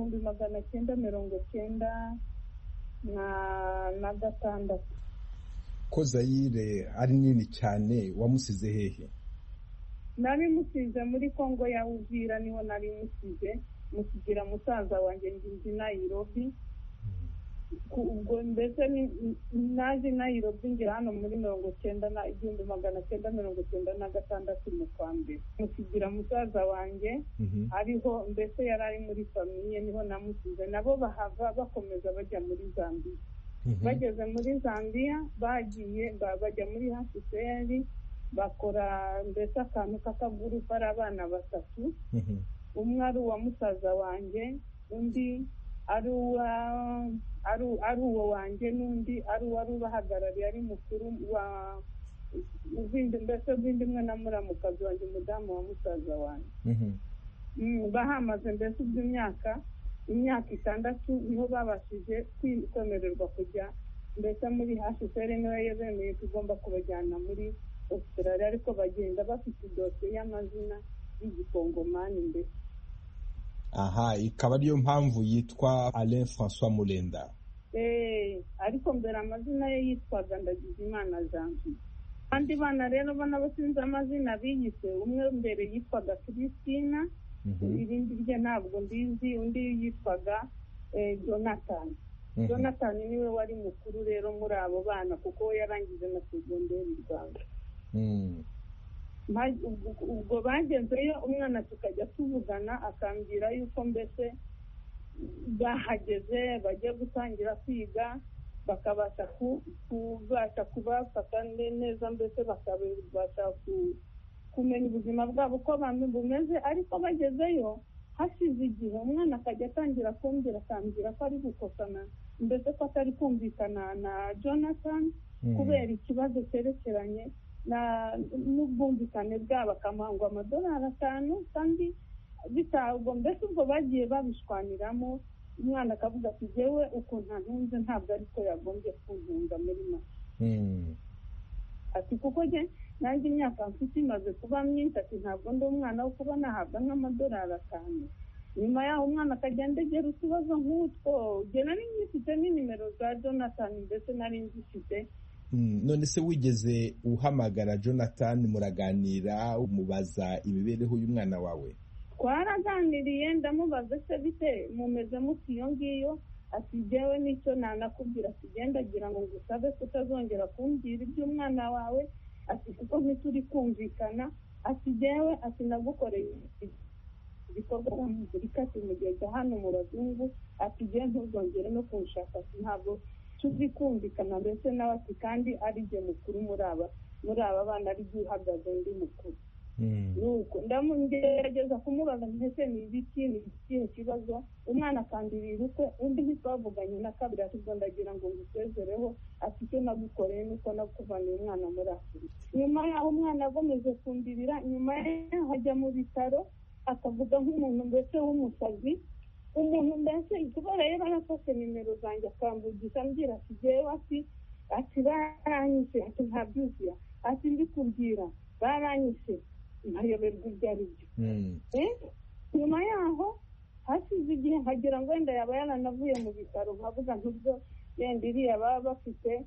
1996. Ko Zaire ari nini cyane, wamusize hehe? Nari musize muri Congo ya Uvira, niho nari musigira musaza wanjye ndi Nairobi. Ubwo mbese naje Nairobi ngira hano muri 1996 mu kwa mbere. Musigira musaza wanjye ariho, mbese yari ari muri famiye, niho namusize. Nabo bahava bakomeza bajya muri Zambia. Bageze muri Zambia bajya muri HCR, bakora mbese akantu k'akaguru para abana batatu. Umwe ari uwa musaza wanjye, undi ari uwo wanjye, n'undi ari uwari ubahagarariye ari mukuru wa mbese mwe na muramukazi wanjye, umudamu wa musaza wanjye. Bahamaze mbese imyaka 6 niho babashije kwemererwa kujya mbese muri HCR, niwe yemeye tugomba kubajyana muri Australia, ariko bagenda bafite dosiye y'amazina y'igikongomani mbese. Aha, ikaba ariyo mpamvu yitwa Alain François Mulenda. Ariko mbere amazina ye yitwaga Ndagijimana Janvier. Kandi bana rero bana basinze amazina biyise, umwe mbere yitwaga Christina, irindi rye ntabwo mbizi, undi yitwaga Jonathan. Jonathan niwe wari mukuru rero muri abo bana, kuko we yarangije na segonderi Rwanda. Ubwo bagezeyo umwana tukajya tuvugana, akambwira yuko mbese bahageze bagiye gutangira kwiga, bakabasha kubafata neza, mbese bakabasha kumenya ubuzima bwabo uko bumeze. Ariko bagezeyo hashize igihe, umwana akajya atangira akambwira ko ari gukosana, mbese ko atari kumvikana na Jonathan kubera ikibazo cyerekeranye n'ubwumvikane bwabo, akamangwa $5 kandi bitabwo. Mbese ubwo bagiye babishwaniramo, umwana akavuga ati jewe ukuntu ntunze ntabwo ariko yagombye kuntunga muri make. Ati kuko nanjye imyaka mfite imaze kuba myinshi, ati ntabwo ndi umwana wo kuba nahabwa $5. Nyuma yaho umwana akagenda agera utubazo nk'utwo. Jye nari ngifite n'inimero za Jonathan, mbese nari ngifite. None se wigeze uhamagara Jonathan muraganira, umubaza imibereho y'umwana wawe? Twaraganiriye, ndamubaza se bite mumeze muti iyo ngiyo. Ati jewe nicyo nanakubwira, ati genda agira ngo ngusabe kutazongera kumbwira iby'umwana wawe, ati kuko ntituri kumvikana. Ati jewe, ati nagukoreye ibikorwa muri kati mugeza hano mu bazungu, ati jewe ntuzongere no kunshaka, ati ntabwo tuzi kumvikana mbese nawe ati kandi ari jye mukuru muri aba bana ari jye uhagaze ndi mukuru nuko ndamugerageza kumubaza mbese ni ikihe kibazo umwana akandibira ukwe undi ntitwavuganye na kabiri ati ubwo ndagira ngo ngusezereho ati icyo nagukoreye nuko nakuvaniye umwana muri Afurika. Nyuma yaho umwana agomeje kundibira, nyuma yaho ajya mu bitaro akavuga nk'umuntu mbese w'umusazi, umuntu mbese kubera rero anafashe nimero zanjye akamvugisha ambwira ati jyewe ati baranyishe, ati ntabyuzuye, ati mbikubwira baranyishe nkayoberwa ibyo ari byo. Nyuma yaho hasize igihe nkagira ngo wenda yaba yaranavuye mu bitaro, nkavuga ntibyo yenda iriya baba bafite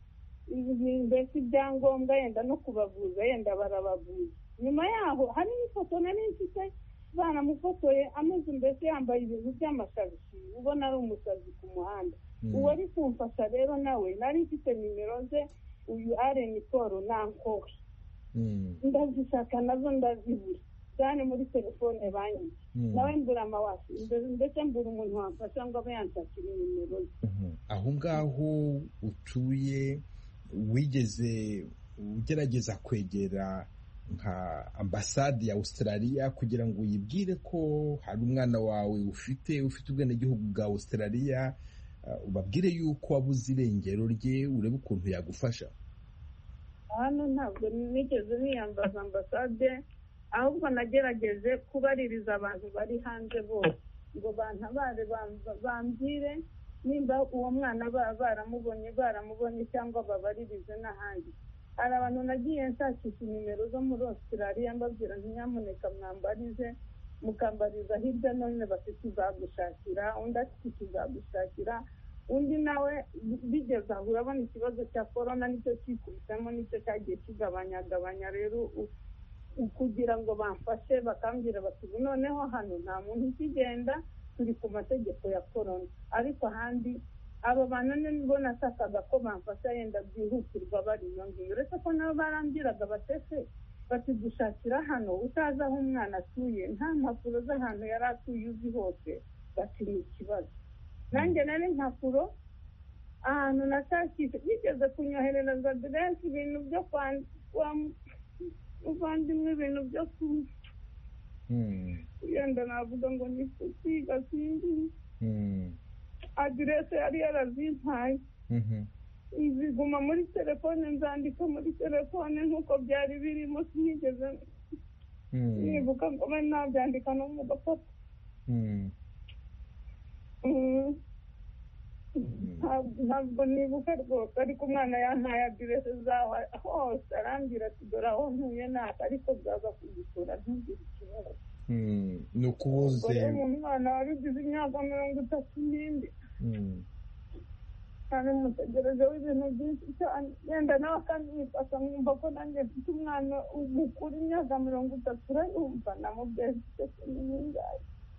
mbese ibyangombwa yenda no kubavuza yenda barabavuza. Nyuma yaho hari n'ifoto nari mfite banamufotoye ameze mbese yambaye ibintu by'amashabishi, ubona ari umusazi ku muhanda. Uwari kumfasha rero nawe nari mfite nimero ze, uyu Areni Paul Nankowe, ndazishaka nazo ndazibura cyane muri telefone banki, nawe mbura amawasi ndetse mbura umuntu wamfasha ngo abe yanshakira nimero ze. Aho ngaho utuye wigeze ugerageza kwegera nka ambasade ya Australia kugira ngo uyibwire ko hari umwana wawe ufite ubwenegihugu bwa Australia, ubabwire yuko wabuze irengero rye, urebe ukuntu yagufasha? Hano ntabwo nigeze niyambaza ambasade, ahubwo nagerageje kubaririza abantu bari hanze bose ngo bantabare bambwire nimba uwo mwana baramubonye cyangwa babaririze n'ahandi. Hari abantu nagiye nshakisha nimero zo muri Australia mbabwira nti nyamuneka mwambarize, mukambariza hirya no hino bafite uzagushakira, undi afite uzagushakira, undi nawe bigeze aho urabona ikibazo cya korona nicyo kikubisemo, nicyo cyagiye kigabanya rero kugira ngo bamfashe, bakambwira bati noneho hano nta muntu ukigenda, turi ku mategeko ya korona. Ariko ahandi abo bantu nibo nashakaga ko bamfasha yenda byihutirwa bari iyo ngiyo, uretse ko nabo barambwiraga batese bati gushakira hano utazi aho umwana atuye, nta mpapuro z'ahantu yari atuye uzi hose, bati ni ikibazo. Nanjye nari impapuro ahantu nashakisha, bigeze kunyoherereza aderesi, ibintu byo uvandimwe, ibintu byo yenda navuga ngo ni kutiga sinzi, aderesi yari yarazimpaye ziguma muri telefone, nzandika muri telefone nk'uko byari birimo, sinigeze nibuka ngo mbe nabyandika no mu gapapuro. Ntabwo nibuka rwose, ariko umwana yampaye aderesi zaho hose, arambwira ati dore aho ntuye naka, ariko bwaza kugusura ntugire ikibazo. Ni ukubuze umwana wabigize imyaka 30 kandi mutegerejeho ibintu byinshi cyane, yenda nawe akamwifasha nkumva ko nanjye mfite umwana mukuru imyaka 30, urayumva namubwira n'ingahe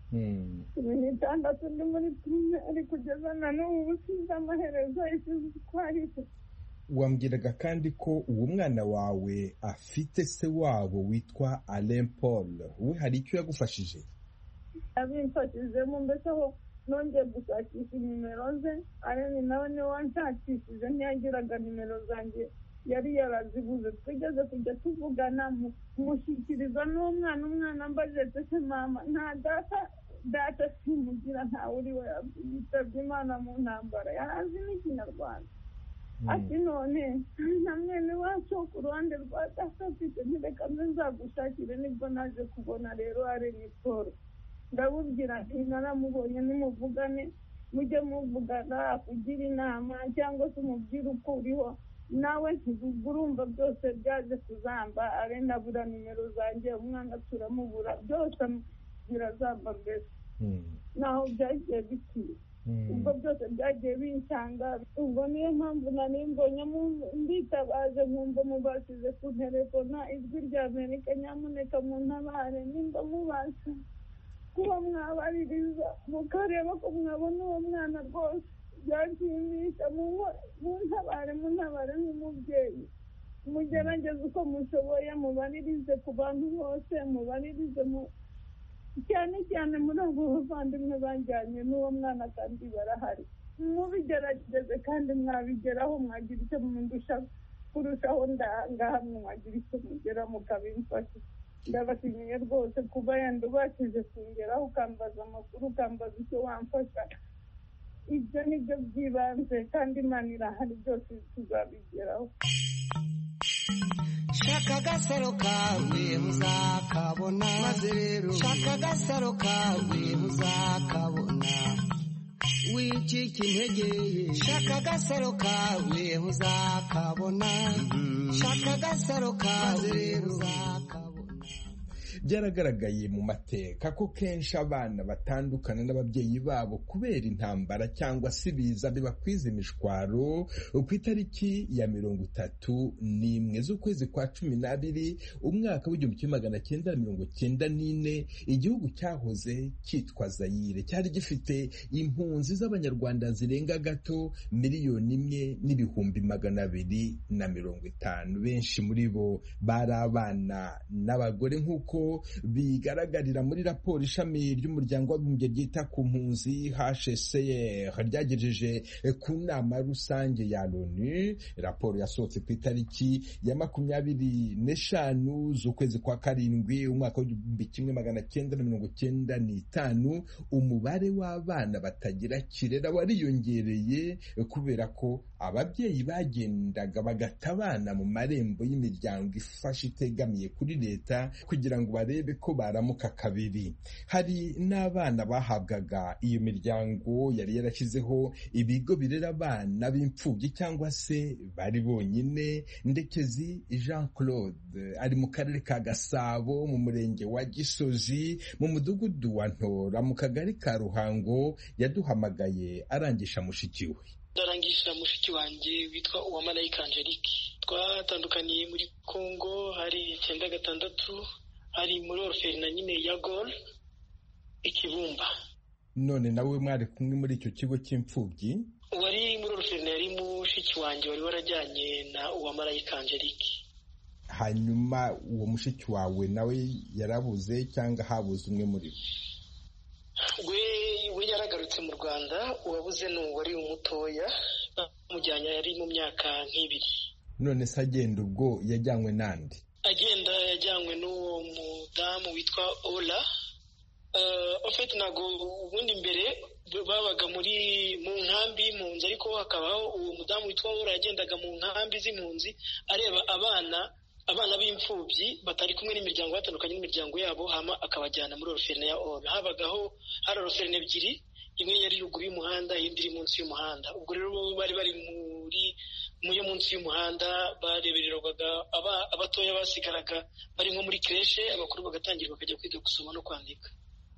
16 ndi muri primaire kugeza na n'ubu sinzi amaherezo y'isi twahise. Wambwiraga kandi ko uwo mwana wawe afite se wabo witwa Alain Paul, we hari icyo yagufashije? Abimfashijemo mbese aho nongeye gushakisha nimero ze, Alain nawe niwe wanshakishije, ntiyagiraga nimero zanjye yari yarazibuze. Twigeze kujya tuvugana mushyikiriza n'umwana, umwana mbaje ati mama nta data simugira, ntawe uri we, yitabye Imana mu ntambara, yarazi n'Ikinyarwanda. Ati none na mwene wacu ku ruhande rwa data afite, ntireka mbe nzagushakire. Nibwo naje kubona rero Areni Paul, ndabubwira nti naramubonye, nimuvugane, mujye muvugana, akugira inama cyangwa se umubwire uko uriho, nawe urumva byose byaje kuzamba. Areni abura nimero zanjye, umwana turamubura, byose birazamba mbese naho byagiye bikwiye. ubwo byose byagiye binsanga. ubwo niyo mpamvu nari mbonye mbitabaje nkumva mubashije kunterefona ijwi rya Amerika, nyamuneka muntabare nimba mubasha kuba mwabaririza mukareba ko mwabona uwo mwana rwose, byanshimisha. muntabare nk'umubyeyi, mugerageze uko mushoboye, mubaririze ku bantu bose, mubaririze cyane cyane muri abo bavandimwe banjyanye n'uwo mwana kandi barahari. mubigerageze kandi mwabigeraho, mwagira icyo mundusha kurushaho, ngahamwe mwagira icyo mugera mukabimfasha. Ndabashimiye rwose kuba yenda ubashije kungeraho, ukambaza amakuru, ukambaza icyo wamfasha. Ibyo ni byo by'ibanze kandi Imana irahari, byose tuzabigeraho. Shaka agasaro kawe muzakabona, maze rero shaka agasaro kawe muzakabona, wicika intege, shaka agasaro kawe muzakabona, shaka agasaro kawe rero muzakabona. Byaragaragaye mu mateka ko kenshi abana batandukana n'ababyeyi babo kubera intambara cyangwa se ibiza bibakwiza imishwaro. Ku itariki ya 31 z'ukwezi kwa 12 umwaka w'1994 igihugu cyahoze cyitwa Zaire cyari gifite impunzi z'abanyarwanda zirenga gato 1,250,000. Benshi muri bo bari abana n'abagore, nk'uko bigaragarira muri raporo ishami ry'umuryango w'abibumbye ryita ku mpunzi HCR ryagejeje ku nama rusange ya Loni. Raporo yasohotse ku itariki ya 25 z'ukwezi kwa 7 umwaka w'1995. Umubare w'abana batagira kirera wariyongereye kubera ko ababyeyi bagendaga bagata abana mu marembo y'imiryango ifasha itegamiye kuri leta kugira ngo barebe ko baramuka kabiri. Hari n'abana bahabwaga iyo miryango yari yarashyizeho ibigo birera abana b'imfubyi cyangwa se bari bonyine. Ndekezi Jean Claude ari mu karere ka Gasabo, mu murenge wa Gisozi, mu mudugudu wa Ntora, mu kagari ka Ruhango. Yaduhamagaye arangisha mushiki we. Ndarangisha mushiki wanjye witwa Uwamarayika Angelique. Twatandukaniye muri Kongo hari 96, hari muri orphelinat nyine ya Gol Ikibumba. None nawe mwari kumwe muri icyo kigo cy'imfubyi? Wari muri orphelinat yari mushiki wanjye wari warajyanye na Uwamarayika Angelique. Hanyuma uwo mushiki wawe nawe yarabuze cyangwa habuze umwe muri bo? We yaragarutse mu Rwanda, uwabuze wari umutoya, mujyanye yari mu myaka nk'ibiri. None se agenda ubwo yajyanywe nande? Agenda yajyanywe n'uwo mudamu witwa Ola. Ofete ntago ubundi mbere babaga mu nkambi y'impunzi, ariko hakabaho uwo mudamu witwa Ola yagendaga mu nkambi z'impunzi areba abana b'imfubyi batari kumwe n'imiryango, batandukanye n'imiryango yabo, hama akabajyana muri orphelinat ya Ola. Hari orphelinat ebyiri, imwe yari ruguru y'umuhanda, iyindi iri munsi y'umuhanda. Ubwo rero bari muri munsi y'umuhanda, barebererwaga abatoya basigaraga bari nko muri creche, abakuru bagatangira bakajya kwiga gusoma no kwandika.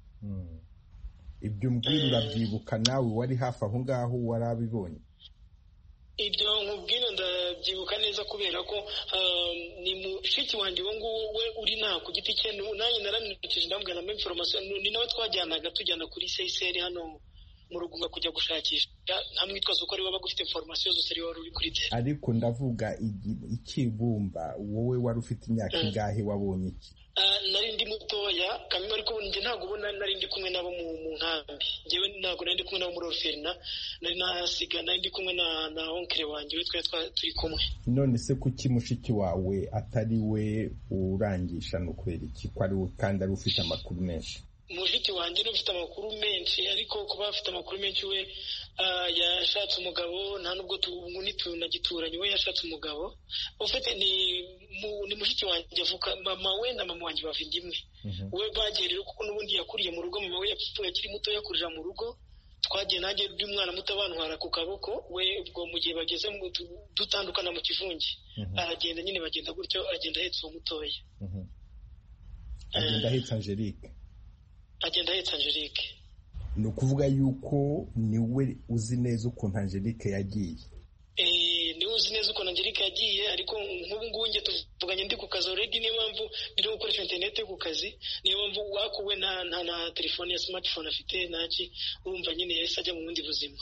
Ibyo mbwira urabyibuka nawe wari hafi aho ngaho warabibonye? Ibyo nkubwira ndabyibuka neza kubera ko ni mushiki wanjye uwo nguwo we uri nta ku giti cye, nanjye naramwibukije ndamubwira na information, ni nawe twajyanaga tujyana kuri CSR hano mu Rugunga kujya gushakisha, ntamwitwaza uko ari we bagufite information zose ari wari uri kuri te. Ariko ndavuga Ikibumba, wowe wari ufite imyaka ingahe wabonye iki? Nari ndi mutoya kamwe, ariko njye ntabwo ubona nari ndi kumwe nabo mu nkambi. Njyewe ntabwo nari ndi kumwe nabo muri orphelinat, nari ndi kumwe na onkere wanjye, we twari turi kumwe. None se kuki mushiki wawe atari we urangisha? No kubera iki ko ari we kandi ari ufite amakuru menshi? Mushiki wanjye ni ufite amakuru menshi, ariko kuba afite amakuru menshi we yashatse umugabo, nta nubwo tunagituranye, we yashatse umugabo. Ufite ni mushiki wanjye avuka, mama we na mama wanjye bava inda imwe. We bagiye rero kuko n'ubundi yakuriye mu rugo, mama we yapfuye akiri muto yakurira mu rugo. Twagiye nanjye ndi umwana muto bantwara ku kaboko, we ubwo mu gihe bageze dutandukana mu kivungi, aragenda nyine bagenda gutyo, agenda ahetse uwo mutoya. Agenda ahetse Angelique? Agenda ahetse Angelique. Ni ukuvuga yuko niwe uzi neza ukuntu Angelique yagiye? Niwe uzi neza ukuntu Angelique yagiye, ariko nk'ubu ngubu njye tuvuganye ndi ku kazi already, niyo mpamvu ndi gukoresha internet ku kazi, niyo mpamvu wakuwe na telefone ya smartphone afite naki, urumva nyine yahise ajya mu bundi buzima.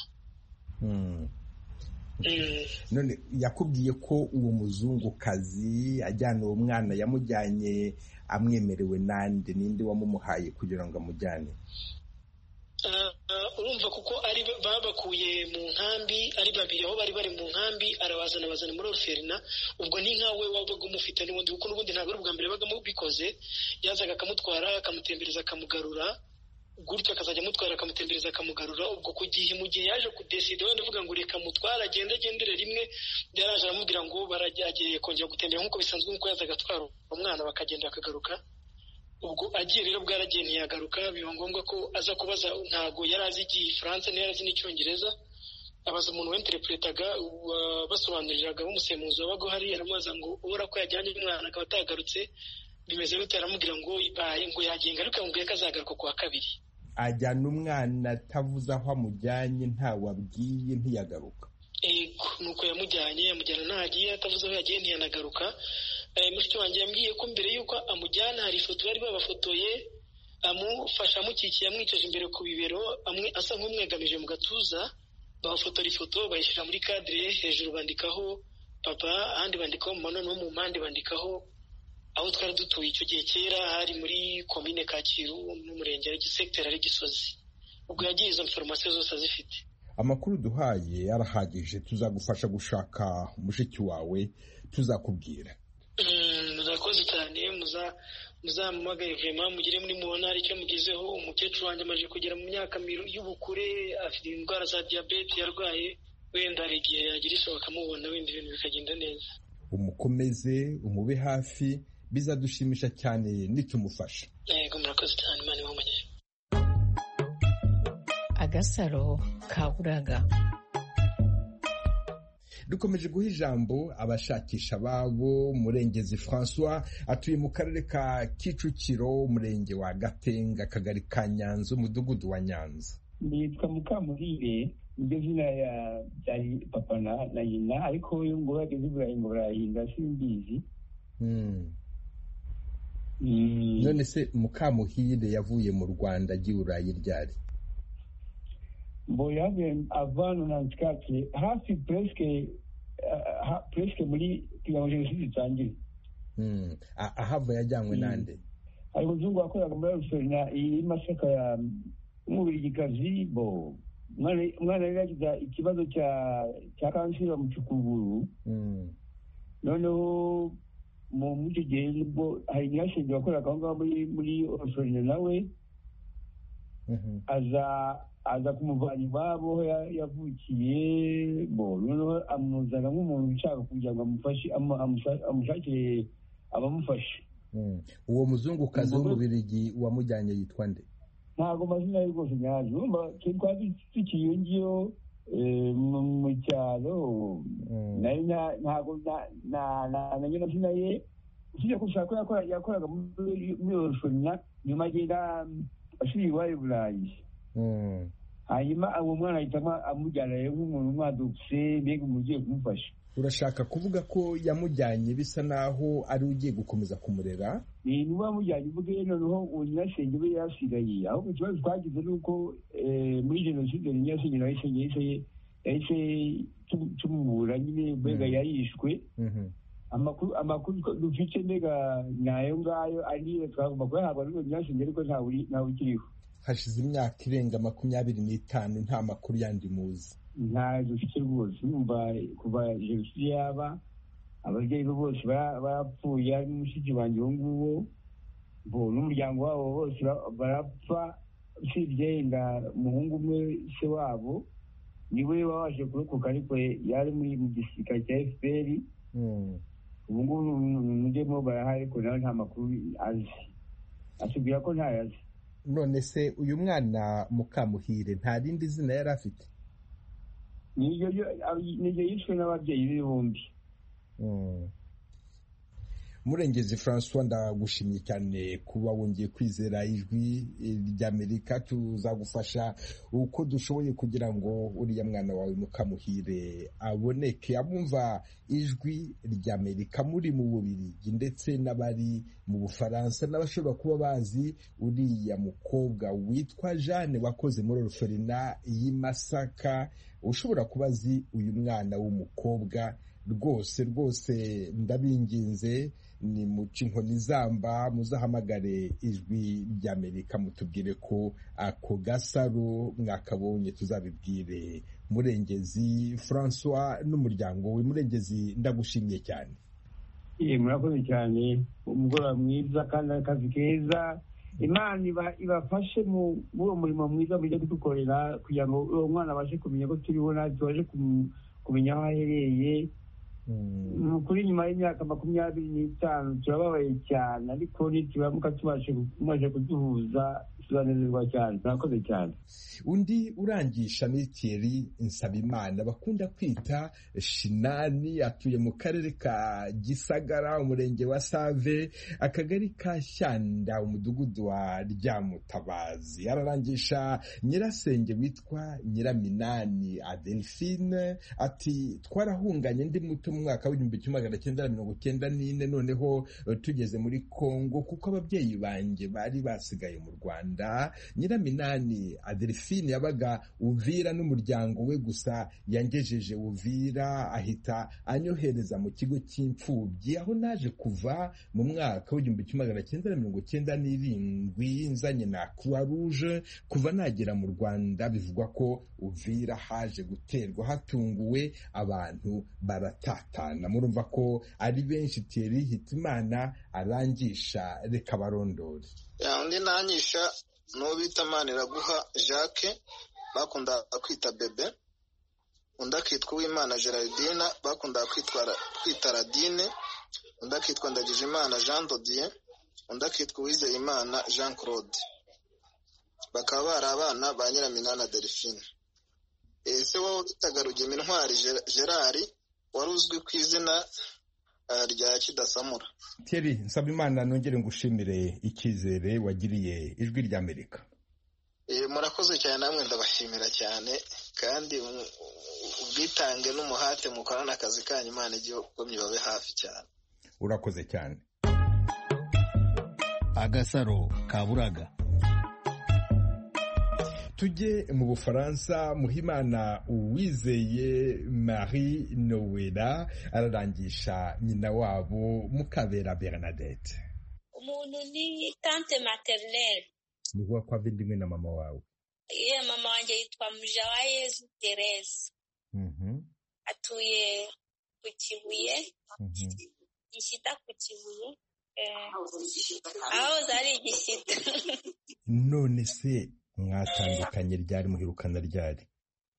None yakubwiye ko uwo muzungukazi ajyana uwo mwana yamujyanye amwemerewe nande? Ninde wamumuhaye kugira ngo amujyane? urumva kuko ari babakuye mu nkambi ari babiri aho bari mu nkambi arabazana muri orphelinat ubwo ni nkawe wabaga umufite n'ubundi kuko n'ubundi ntabwo ari ubwa mbere baga mubikoze yazaga akamutwara akamutembereza akamugarura gutyo akazajya amutwara akamutembereza akamugarura ubwo mu gihe yaje kudeside wenda avuga ngo reka mutwara agendere rimwe yaraje aramubwira ngo agiye kongera gutembera nk'uko bisanzwe nk'uko yazaga atwara umwana bakagenda bakagaruka ubwo agiye rero bwaragiye ntiyagaruka biba ngombwa ko aza kubaza ntago yari azi igifaransa ntiyari azi n'icyongereza abaza umuntu wenterepuretaga basobanuriraga b'umusemuzi wabaga uhari aramubaza ngo ubura ko yajyanye umwana akaba atagarutse bimeze bite aramubwira ngo yagenga ariko amubwiye ko azagaruka ku wa kabiri ajyana umwana atavuze aho amujyanye ntawabwiye ntiyagaruka ego nuko yamujyana ntagiye atavuze aho yagiye ntiyanagaruka mushiki wanjye yambwiye ko mbere y'uko amujyana hari ifoto bari babafotoye amufasha amukikiye amwicaje imbere ku bibero asa nk'umwegamije mu gatuza babafotora ifoto bayishyira muri kadire hejuru bandikaho papa ahandi bandikaho mama no mu mpande bandikaho aho twari dutuye icyo gihe kera hari muri komine Kacyiru n'umurenge ari gisecteur ari Gisozi ubwo yagiye izo information zose azifite amakuru duhaye arahagije tuzagufasha gushaka mushiki wawe tuzakubwira murakoze cyane muzamumagaye vraiment mugire muri mubona hari icyo mugizeho umukecuru wanjye amaze kugera mu myaka y'ubukure afite indwara za diabete yarwaye wenda hari igihe yagira ishoboka mubona wenda ibintu bikagenda neza umukomeze umube hafi bizadushimisha cyane nitumufasha yego murakoze cyane Imana imumenye Agasaro kaburaga dukomeje guha ijambo abashakisha babo Murengezi François atuye mu karere ka Kicukiro umurenge wa Gatenga akagari ka Nyanza umudugudu wa Nyanza. Nitwa Mukamurire nibyo zina ya papa na nyina ariko uyu ngo bageze Burahinda simbizi. None se Mukamuhire yavuye mu Rwanda agiye Burayi ryari? Boyabe avano na nskake hafi presque muri kigango jenoside itangire. Ahava yajyanywe nande? Ari muzungu wakoraga muri Rusorina iyi Masaka ya umubirigikazi bo mwana yagize ikibazo cya kanseri mu Cyukuguru. Noneho mu mucyo gihe nibwo hari nyashinge wakoraga aho ngaho muri Rusorina nawe aza kumuvana iwabo yavukiye bo noneho amuzana nk'umuntu ushaka kugira ngo amushakire abamufasha. Uwo muzungukazi w'umubirigi wamujyanye yitwa nde? Ntabwo amazina ye rwose nyazi urumva twari tukiri ngiyo mu cyaro nayo ntabwo namenye amazina ye usibye gushaka ko yakoraga muri Rusorina nyuma agenda asubira iwayo Burayi. Hanyuma uwo mwana ahitamo amujyana nk'umuntu umwadutse mbega umugiye kumufasha. Urashaka kuvuga ko yamujyanye bisa naho ari ugiye gukomeza kumurera? Niba amujyanye uvuge noneho uwo nyirasenge we yasigaye ahubwo ikibazo twagize ni uko muri jenoside nyirasenge nawe yahise tumubura nyine mbega yarishwe. Amakuru dufite mbega nayo ngayo ariyo twagomba kuyahabwa n'uwo nyirasenge ariko ntawe ukiriho. Hashize imyaka irenga 25 nta makuru yandi muzi. Nta dufite rwose numva kuva jenoside yaba ababyeyi bose barapfuye n'umushiki wanjye uwo nguwo bo n'umuryango wabo bose barapfa usibye yenda umuhungu umwe se wabo niwe wabashe kurokoka ariko yari mu gisirikare cya FPR. Ubu ngubu mujyemo barahari ariko nawe nta makuru azi atubwira ko ntayazi. None se uyu mwana Mukamuhire nta rindi zina yari afite? Niyo yishwe n'ababyeyi be bombi. Murengezi François ndagushimye cyane kuba wongeye kwizera ijwi ry'Amerika. Tuzagufasha uko dushoboye kugira ngo uriya mwana wawe Mukamuhire aboneke. Abumva ijwi ry'Amerika muri mu Bubiligi ndetse n'abari mu Bufaransa n'abashobora kuba bazi uriya mukobwa witwa Jeanne wakoze muri Rusorina y'i Masaka, ushobora kuba azi uyu mwana w'umukobwa rwose ndabinginze ni muca inkoni zamba muzahamagare ijwi ry'Amerika mutubwire ko ako gasaro mwakabonye, tuzabibwire Murengezi François n'umuryango we. Murengezi, ndagushimiye cyane. Murakoze cyane, umugoroba mwiza kandi akazi keza. Imana ibafashe mu uwo murimo mwiza mujya kudukorera, kugira ngo uwo mwana abashe kumenya ko turiho natwe tubashe kumenya aho ahereye. Kuri nyuma y'imyaka 25 turababaye cyane, ariko nituramuka tumaze kuduhuza tuzanezerwa cyane. Murakoze cyane. Undi urangisha ni Thierry Nsabimana bakunda kwita Shinani, atuye mu karere ka Gisagara, umurenge wa Save, akagari ka Shyanda, umudugudu wa Ryamutabazi. Ararangisha nyirasenge witwa Nyiraminani Adelphine, ati twarahunganye ndi muto mu mwaka w'1994, noneho tugeze muri Kongo kuko ababyeyi banjye bari basigaye mu Rwanda. Nyiraminani Adelphine yabaga Uvira n'umuryango we, gusa yangejeje Uvira ahita anyohereza mu kigo cy'imfubyi, aho naje kuva mu mwaka w'1997 nzanye na Croix Rouge. Kuva nagera mu Rwanda bivugwa ko Uvira haje guterwa hatunguwe, abantu baratatana. Murumva ko ari benshi Thierry Hitimana arangisha. Reka barondore. Undi nanyisha n'uwo bita Maniraguha Jacques bakunda kwita Bebe, undi akitwa Uwimana Geraldine bakunda kwita Radine, undi akitwa Ndagijimana Jean Dodier, undi akitwa Uwizeyimana Jean Claude. Bakaba bari abana ba Nyiraminani Adelphine. Ese wowe bitaga Rugemintwari Gerard wari uzwi ku izina rya Kidasamura. Thierry Nsabimana, nongere ngushimire icyizere wagiriye ijwi ry'Amerika. Murakoze cyane, namwe ndabashimira cyane, kandi ubwitange n'umuhate mukorana akazi kanyu, Imana igomye babe hafi cyane. Urakoze cyane. Agasaro kaburaga. Tujye mu Bufaransa. Muhimana Uwizeye Marie Noella ararangisha nyina wabo Mukabera Bernadette. Umuntu ni tante maternelle. Ni kwa kwa vindimwe na mama wawe? Mama wanjye yitwa Mujawayezu Therese. Atuye ku Kibuye. Gishyita ku Kibuye. Aho zari Gishyita. None se mwatandukanye ryari, muherukana ryari?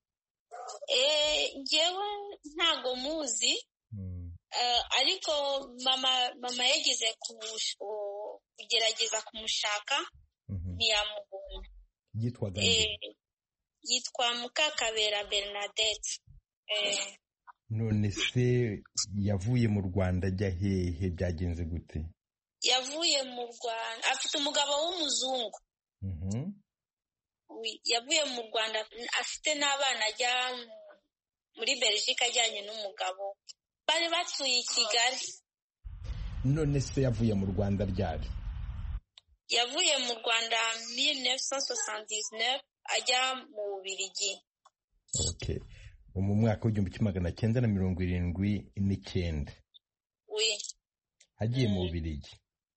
Njyewe ntago muzi, ariko mama yagize kugerageza kumushaka ntiyamubona. Yitwaga yitwa Mukakabera Bernadette. None se yavuye mu Rwanda ajya hehe, byagenze gute? Yavuye mu Rwanda afite umugabo w'umuzungu. Yavuye mu Rwanda afite n'abana ajya muri Belgique ajyanye n'umugabo, bari batuye i Kigali. None se yavuye mu Rwanda ryari? Yavuye mu Rwanda 1979 ajya mu Bubiligi. Okay. Mu mwaka w'1979. Hagiye mu Bubiligi.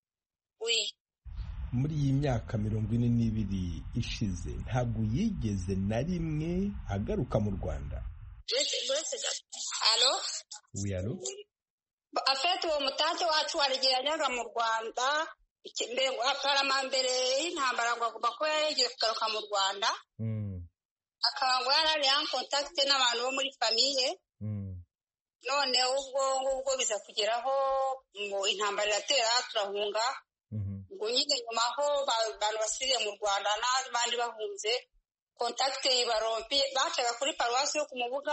Muri iyi myaka 42 ishize ntabwo yigeze na rimwe agaruka mu Rwanda. Allo? Oui, allo? Afite uwo mutante wacu warigeranyaga mu Rwanda mbere mbere y'intambara ngo agomba kuba yagiye kugaruka mu Rwanda. Akaba ngo yari en contact n'abantu bo muri famille. None ubwo biza kugeraho ngo intambara iratera turahunga. Ngo nyine nyuma aho abantu basiriye mu Rwanda n'abandi bahunze contact ibarompi, bacaga kuri paruwasi yo ku Mubuga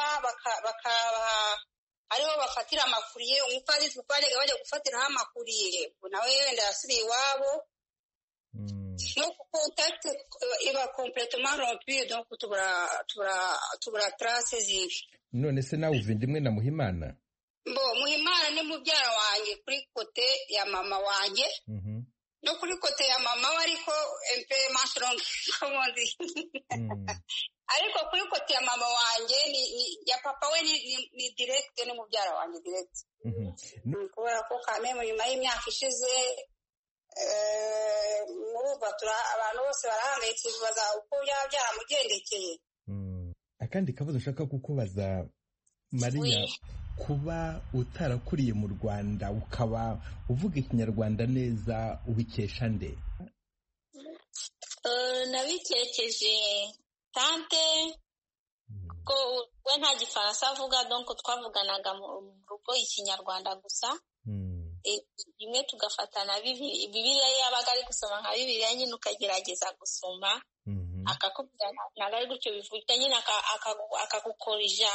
ariho bafatira amakuriye. Umupadiri twarega bajya gufatiraho amakuriye, nawe wenda yasiriye iwabo. No contact iba complètement rompue, donc tubura traces zibi. None se nawe uvindimwe na Muhimana? Muhimana ni mubyara wanjye kuri kote ya mama wanjye. no kuri kote ya mama we ariko empe manshurong komondi ariko kuri kote ya mama wanjye ni ya papa we ni direct ni mubyara wanjye direct kubera ko kame mu nyuma y'imyaka ishize abantu bose barahangayitse bibaza uko byaramugendekeye. Akandi kabazo ushaka kukubaza Mariya, kuba utarakuriye mu Rwanda ukaba uvuga ikinyarwanda neza ubikesha nde? Nabikekeje tante ko we nta gifaransa avuga donc twavuganaga mu rugo ikinyarwanda gusa. Rimwe tugafatana Bibiliya yabaga ari gusoma nka Bibiliya nyine ukagerageza gusoma akakubwira ntabwo ari gutyo bivuga nyine akagukorija.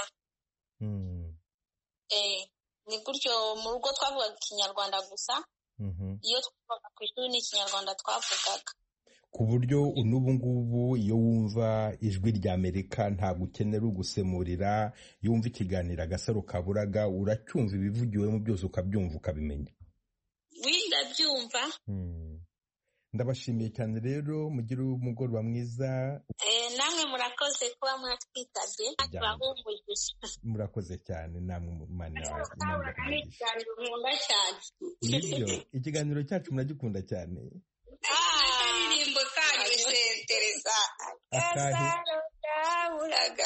Ni gutyo mu rugo twavugaga ikinyarwanda gusa, iyo twavugaga ku ishuri ni ikinyarwanda twavugaga. Ku buryo n'ubu ngubu iyo wumva ijwi rya Amerika ntabwo ukenera ugusemurira, iyo wumva ikiganiro Agasaro Kaburaga uracyumva ibivugiwemo byose ukabyumva ukabimenya. Ndabyumva. Ndabashimiye cyane rero, mugire umugoroba mwiza. Namwe murakoze kuba mwatwitabye bahumurije. Murakoze cyane namwe Mana nkunda cyane. Nibyo ikiganiro cyacu muragikunda cyane. Indirimbo kanyu sentereza Agasaro Kaburaga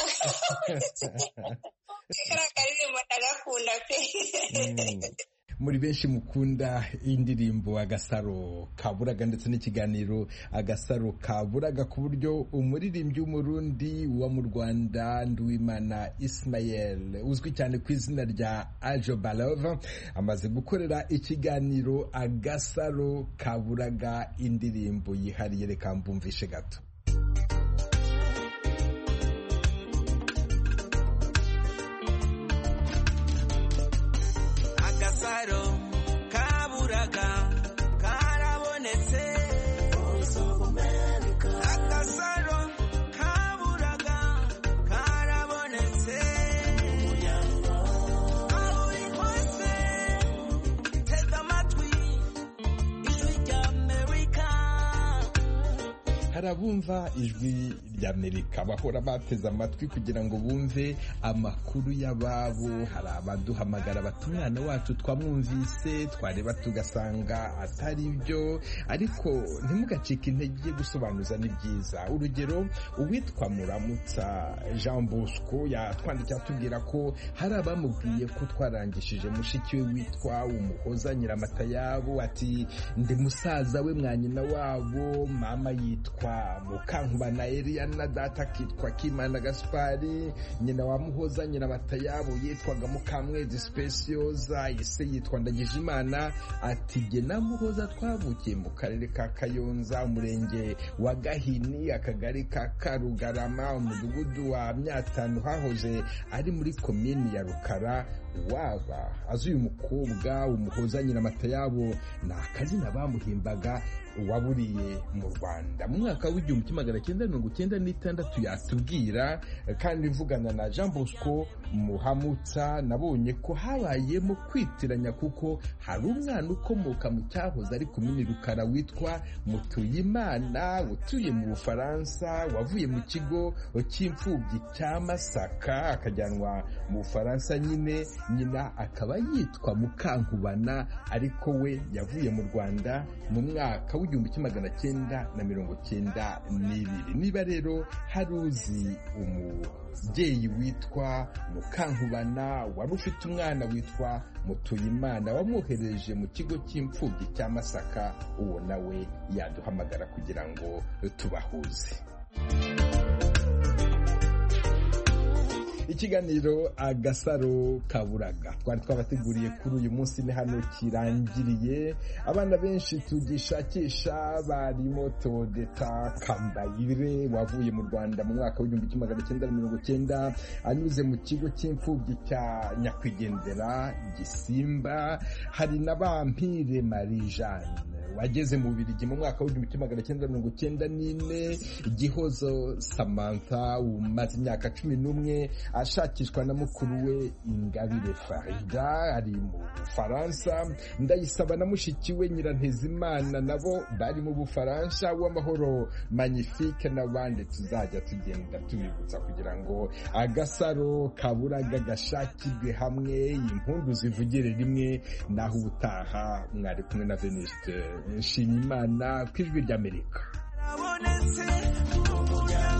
karirimbo ndagakunda pe. Muri benshi mukunda indirimbo Agasaro Kaburaga ndetse n'ikiganiro Agasaro Kaburaga, ku buryo umuririmbyi w'umurundi wa mu Rwanda Nduwimana Ismael uzwi cyane ku izina rya Ajo Balova amaze gukorera ikiganiro Agasaro Kaburaga indirimbo yihariye. Reka mbumvishe gato. Agasaro Kaburaga karabonetse. Agasaro Kaburaga karabonetse. Aho uri hose tega amatwi ijwi rya Amerika. Hari abumva ijwi rya Amerika bahora bateze amatwi kugira ngo bumve amakuru y'ababo. Hari abaduhamagara bati umwana wacu twamwumvise, twareba tugasanga atari byo, ariko ntimugacike intege, gusobanuza ni byiza. Urugero, uwitwa Muramutsa Jean Bosco yatwandikiye atubwira ko hari abamubwiye ko twarangishije mushiki we witwa Umuhoza Nyiramatayabo, ati ndi musaza we mwanyina wabo, mama yitwa Mukankubana Elia na data kitwa Kimana Gaspari, nyina wa Muhoza Nyiramatayabo yitwaga Mukamwezi Specioza, ise yitwa Ndagijimana. Ati jye na Muhoza twavukiye mu karere ka Kayonza, umurenge wa Gahini, akagari ka Karugarama, umudugudu wa Myatanu hahoze ari muri komini ya Rukara. Waba azi uyu mukobwa Umuhoza Nyiramatayabo ni akazina bamuhimbaga waburiye mu Rwanda mu mwaka w'1996 yatubwira. Kandi mvugana na Jean Bosco Muhamutsa nabonye ko habayemo kwitiranya, kuko hari umwana ukomoka mu cyahoze ari komini Rukara witwa Mutuyimana utuye mu Bufaransa, wavuye mu kigo cy'imfubyi cya Masaka akajyanwa mu Bufaransa. Nyina akaba yitwa Mukankubana, ariko we yavuye mu Rwanda mu mwaka w'1992. Niba rero hari uzi umubyeyi witwa Mukankubana wari ufite umwana witwa Mutuyimana wamwohereje mu kigo cy'imfubyi cya Masaka, uwo nawe yaduhamagara kugira ngo tubahuze. Ikiganiro Agasaro Kaburaga twari twabateguriye kuri uyu munsi ni hano kirangiriye. Abana benshi tugishakisha barimo Todeta Kambayire wavuye mu Rwanda mu mwaka w'1990 anyuze mu kigo cy'imfubyi cya Nyakwigendera Gisimba. Hari na Bampire Marie Jeanne wageze mu Bubiligi mu mwaka w'1994, Gihozo Samantha umaze imyaka 11 ashakishwa na mukuru we Ingabire Farida ari mu Bufaransa, Ndayisaba na mushiki we Nyirantezimana nabo bari mu Bufaransa, Uwamahoro Magnifique n'abandi tuzajya tugenda tubibutsa kugira ngo agasaro kaburaga gashakirwe hamwe, impundu zivugire rimwe. Naho ubutaha mwari kumwe na Venuste Nshimiyimana ku Ijwi ry'Amerika.